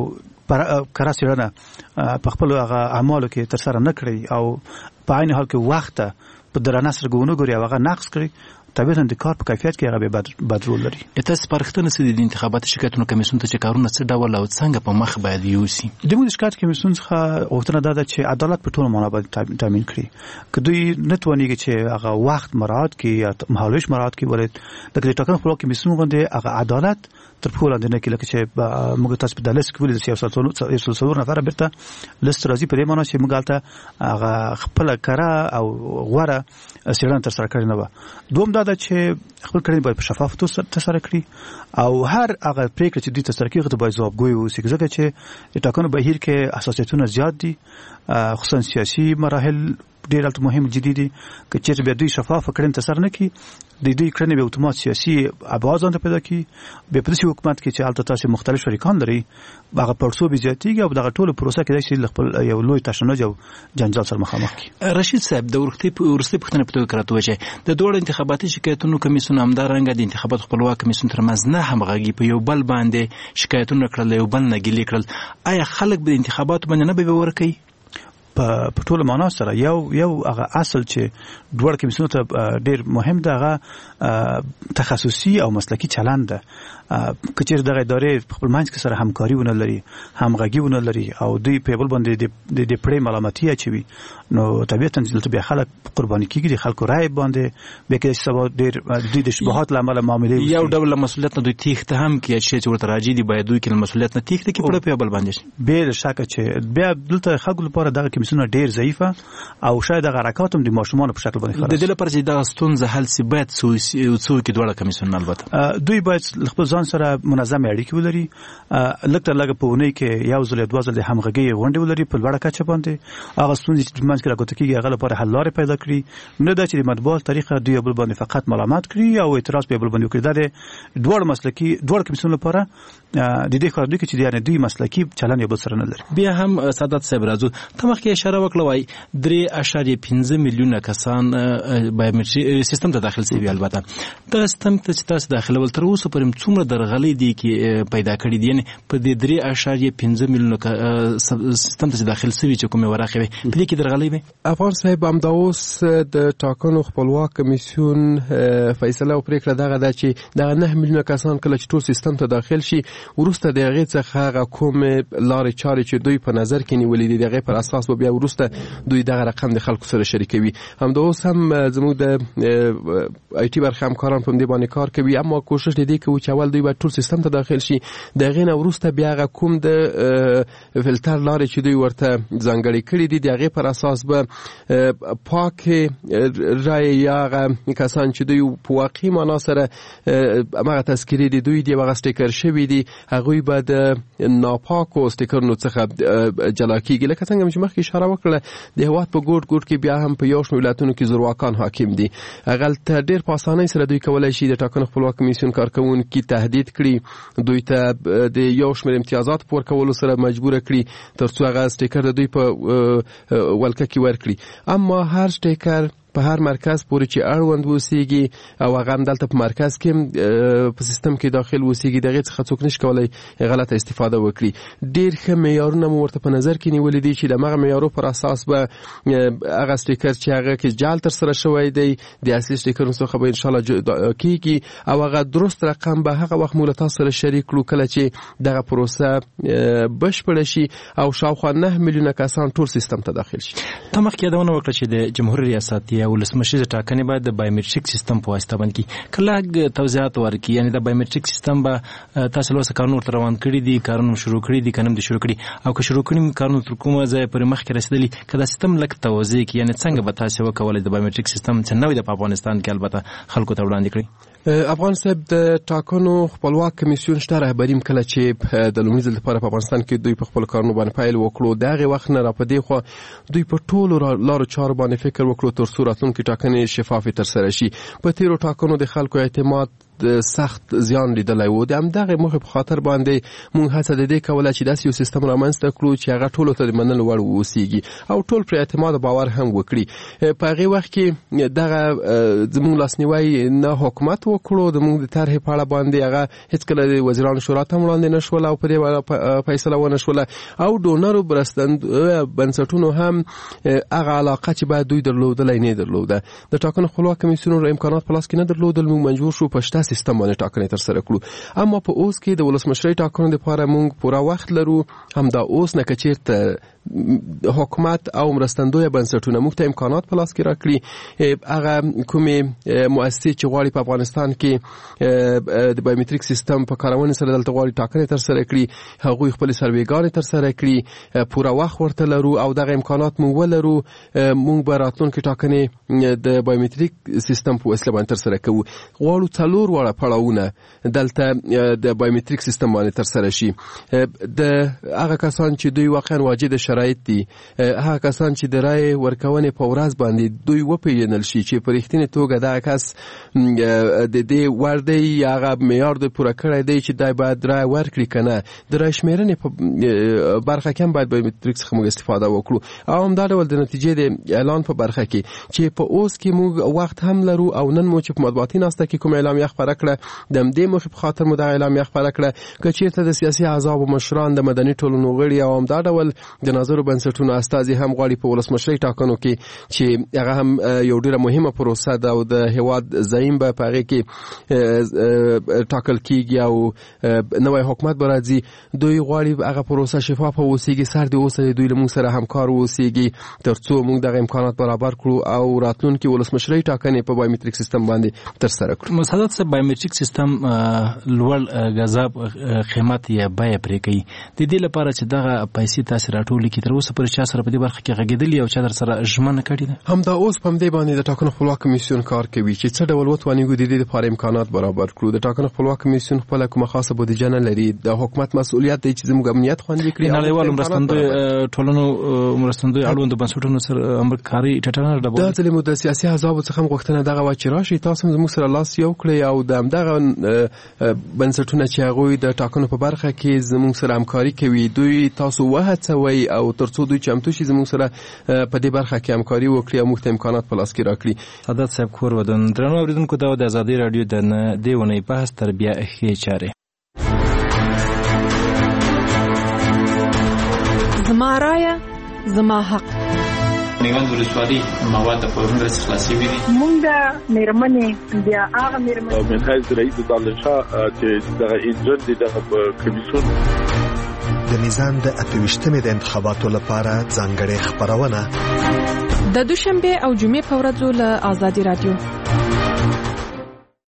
کره سیرنه په خپل هغه اعمالو کې تر سره نه کړی او په عین حال کې وخت په درنه سره ګونو ګوري هغه نقص کړی طبیعتا د کار په کیفیت کې هغه بدرول لري. تاسو پرختنه سړي د انتخاباتو شکایتونو کمیسیون ته چې کارونه څه ډول او څنګه په مخ باید یوسي. د موږ شکایت کمیسیون څخه غوښتنه ده چې عدالت په ټولو معنا باندې تامین کړي. که دوی نه توانیږي چې هغه وخت مراعات کړي یا مهالویش مراعات کړي ولې د ټاکنو خپلواک کمیسیون باندې هغه عدالت تر پوله د نه کې لکه چې موږ تاسو په دلس کې ولې د سیاستونو نفر برته لست راځي په دې معنی چې موږ البته هغه خپل کړه او غوړه څېړنه ترسره کړې نه وه. دوم دا ده چې خپل کړنې باید په شفاف توګه ترسره کړي او هر هغه پریکړه چې دوی ترسره کوي هغه ته باید ځوابګوی واوسي، ځکه چې د ټاکنو بهیر کې حساسیتونه زیات دي، خصوصا سیاسي مراحل ډېر البته مهم جدي دي. که چېرته بیا دوی شفافه کړنې ترسره نه کړي د دوی کړنې به اتومات سیاسي ابعاد ځان ته پیدا کړي. بیا په داسې حکومت کې چې هلته تاسې مختلف شریکان لري هغه پړسوبې زیاتېږي او دغه ټوله پروسه کېدای شي له خپل یو لوی تشنج او جنجال سره مخامخ کړي. رشید صاحب د وروستۍ پوښتنې په توګه راته ووایئ چې د دواړو انتخاباتي شکایتونو کمیسیون همدارنګه د انتخاباتو خپلواک کمیسیون ترمنځ نه همغږي په یو بل باندې شکایتونه کړل، یو بل نه ګیلې کړل. آیا خلک به د انتخاباتو باندې نه به ورکوي؟ په ټوله معنا سره یو هغه اصل چې دوړ کمیسیون ته ډېر مهم ده هغه تخصصي او مسلکي چلند ده. که چېرې دغه ادارې په خپل منځ کې سره همکاري ونه لري، همغږي ونه لري او دوی په بل باندې د پړې ملامتي اچوي، نو طبیعتا دلته بیا خلک قرباني کېږي، د خلکو رایې باندې بیا کېدای شي سبا ډېر دوی د شبهات له امله معاملې یو ډول مسؤلیت نه دوی تېښته هم کړي چې ورته راجع دي باید دوی کې مسؤلیت نه تېښته کړي په بل باندې شي. بې شکه چې بیا دلته خلکو لپاره دغه کمیسیونونه ډېر ضعیفه او شاید دغه حرکات هم د ماشومانو په شکل باندې خلاص. د دې لپاره چې دغه ستونزه حل شي باید څوک دواړه کمیسیونونه البته دوی باید خپل ځان سره منظم اړیکې ولري، لږ تر لږه په اونۍ کې یو ځل یا دوه ځل د همغږۍ غونډې ولري په لوړه کچه باندې، هغه ستونزې چې منځ کې راګوته کېږي هغه لپاره حل لارې پیدا کړي، نه دا چې د مطبوعات طریقه دوی بل باندې فقط ملامت کړي او اعتراض په بل باندې وکړي. دا د دوړ مسلکي دوړ کمیسیون لپاره د دې کار دوی کې چې دوی مسلکي چلن یو بل سره نه لري. بیا هم سعادت صاحب راځو ته مخکې اشاره وکړه وای 3.5 میلیونه کسان بایومټري سیستم ته داخل شوي. البته دا سیستم ته چې تاسو داخله ول تر اوسه پرې څومره درغلي دي کې پیدا کړی دي، یعنی په دې 3.5 میلیونه سیستم ته داخل شوي چې کومه ورقه وي په دې کې درغلي وي. افغان صاحب هم دا اوس د ټاکنو خپلواک کمیسیون فیصله او پریکړه دغه ده چې دا 9 میلیونه کسان کله چې ټول سیستم ته داخل شي ورسته د هغې څخه هغه کوم لارې چارې چې دوی په نظر کې نیولې دي د هغې پر اساس به بیا ورسته دوی دغه رقم د خلکو سره شریکوي. همدا اوس هم زموږ د آی ټي برخه همکاران په دې باندې کار کوي، اما کوشش دې کوي چې اول دوی به ټول سیستم ته داخل شي، د هغې نه وروسته بیا هغه کوم د فلټر لارې چې دوی ورته ځانګړې کړي دي د هغې پر اساس به پاکې رایې یا هغه کسان چې دوی په واقعي معنا سره همغه تذکیرې دي دوی دي هغه سټیکر شوي دي هغوی به د ناپاکو سټیکرونو څخه جلا کېږي. لکه څنګه چې مخکې اشاره وکړه د هېواد په ګوټ ګوټ کې بیا هم په یو شمېر ولایتونو کې زورواکان حاکم دي، هغلته ډېر په اسانۍ سره دوی کولی شي د ټاکنو خپلواک کمیسیون کارکوونکي تهدید کړي، دوی ته د یو شمېر امتیازات په ورکولو سره مجبوره کړي تر څو هغه سټیکر د دوی په ولکه کې ورکړي. اما هر سټیکر په هر مرکز پورې چې اړوند وسیږي او هغه هم دلته په مرکز کې په سیستم کې داخل وسیږي دغه څخه څوک نشي کولای غلطه استفاده وکړي. ډېر ښه معیارونه مو ورته په نظر کې نیولې دي چې د هغه معیارو پر اساس به هغه سټیکر چې هغه کې جعل تر سره شوی دی د اصلي سټیکرونو څخه به ان شاء الله کېږي او هغه درست رقم به هغه وخت مو تاسو سره شریک کړو کله چې دغه پروسه بشپړه شي او شاوخوا 9 میلیونه کسان ټول سیستم ته داخل شي. ته مخکې یادونه وکړه چې د جمهوریت ریاست یا ولسمشر ټاکنې باید د بایومټریک سیستم په واسطه باندې کله توضیحات ورکړي، یعنی د بایومټریک سیستم به تاسو له کارونو تر روان کړي دي، کارونه شروع کړي دي، کنه د شروع کړي او که شروع کړي کارونه تر کومه ځای پر مخ کې رسیدلی کله سیستم لک توضیح کې، یعنی څنګه به تاسو وکولای د بایومټریک سیستم چې نوې د افغانستان کې البته خلکو ته وړاندې کړي. افغان صاحب د ټاکنو خپلواک کمیسیون شته رهبریم کله چې د لومړي ځل لپاره په افغانستان کې دوی په خپل کارونو باندې پیل وکړو د هغې وخت نه را په دې خوا دوی په ټولو لارو چارو باندې فکر وکړو تر څو راتلونکي ټاکنې شفافې ترسره شي. په تېرو ټاکنو د خلکو اعتماد سخت زیان لیدلی و، د همدغې موخې په خاطر باندې موږ هڅه د دې کوله چې داسې یو سیستم رامنځته کړو چې هغه ټولو ته د منلو وړ واوسیږي او ټول پرې اعتماد او باور هم وکړي. په هغې وخت کې دغه زموږ لاسنیوی نه حکومت وکړو، زموږ د طرحې په اړه باندې هغه هېڅکله د وزیرانو شورا ته هم وړاندې نه شوله او په دې فیصله ونه شوله او ډونرو بنسټونو هم هغه علاقه چې باید دوی درلودلی نه درلوده. د ټاکنو خپلواک کمیسیون امکانات په لاس کې نه درلودل، موږ مجبور شو په شته سیستم باندې ټاکنې ترسره کړو. اما په اوس کې د ولسمشرۍ ټاکنو لپاره موږ پوره وخت لرو، همدا اوس نه که چېرته حکومت او مرستندوی بنسټونه موږ ته امکانات په لاس کې راکړي هغه کومې مؤسسې چې غواړي په افغانستان کې د بایومټریک سیستم په کارونې سره دلته غواړي ټاکنې ترسره کړي هغوی خپل سروېګانې ترسره کړي پوره وخت ورته لرو او دغه امکانات موږ ولرو موږ به راتلونکي ټاکنې د بایومټریک سیستم په وسیله باندې ترسره کوو غواړو 4 واړه پړاوونه دلته د بایومټریک سیستم باندې ترسره شي د هغه کسان چې دوی واقعا واجد شرایط دي هغه کسان چې د رای ورکونې په ورځ باندې دوی وپیژنل شي چې په رښتینې توګه دا کس د دې ور دی هغه معیار د پوره کړی دی چې دای باید رای ورکړي کنه د رای شمیرنې په برخه کې باید بایومټریک څخه موږ استفاده وکړو او همدا ډول د نتیجې د اعلان په برخه کې چې په اوس کې موږ وخت هم لرو او نن مو چې په مطبوعاتي ناسته کې کوم اعلامیه خپره کړه د همدې موخې په خاطر مو دا اعلامیه خپره کړه که چېرته د سیاسي احزاب او مشران د مدني ټولنو غړي او همدا ډول د ناظرو بنسټونو استازي هم غواړي په ولسمشرۍ ټاکنو کې چې هغه هم یو ډېره مهمه پروسه ده او د هېواد زعیم به په هغې کې ټاکل کېږي او نوی حکومت به راځي دوی غواړي هغه پروسه شفافه واوسېږي سر دې اوسه دوی له موږ سره همکار واوسېږي تر څو موږ دغه امکانات برابر کړو او راتلونکي ولسمشرۍ ټاکنې په بایومټریک سیستم باندې ترسره کړو مسعود صاحب بایومټریک سیستم لوړ غذاب قیمت یا بیه پرې کوي د دې لپاره چې دغه پیسې تاسو راټولې کې تر اوسه پر چا سره په دې برخه کې غږېدلی او چا در سره ژمنه کړې ده همدا اوس په دې باندې د ټاکنو خپلواک کمیسیون کار کوي چې څه ډول وتوانیږو د دې لپاره امکانات برابر کړو د ټاکنو خپلواک کمیسیون خپل کومه خاصه بودیجه نه لري د حکومت مسؤلیت دی چې زموږ امنیت خوندي کړي نړیوالو مرستندوی ټولنو مرستندوی اړوند بنسټونو سره امریکایي ټټنه د ځلې مو د سیاسي احزاب څخه غوښتنه دغه و چې راشي تاسو زموږ سره لاس یو کړی او د همدغه بنسټونه چې هغه د ټاکنو په برخه کې زموږ سره همکاري کوي دوی تاسو وهڅوي او ترڅو دوی چمتو شي زموږ سره په دې برخه کې همکاري وکړي او موږ ته امکانات په لاس کې راکړي سعادت صاحب کور ودان درنو اوریدونکو دا د ازادي رادیو د دیونه بحث تربیه ښې چاره زما رایه زما حق میوند ولسوالۍ مواد په مرسته خلاصي وي مونږ د میرمنې بیا هغه میرمنې منهج رئیس دالشاه چې دغه انجن دي د کمیسیون د میزان د 28مې د انتخاباتو لپاره ځانګړې خبرونه د دوشنبه او جمعې په ورځو له آزادي رادیو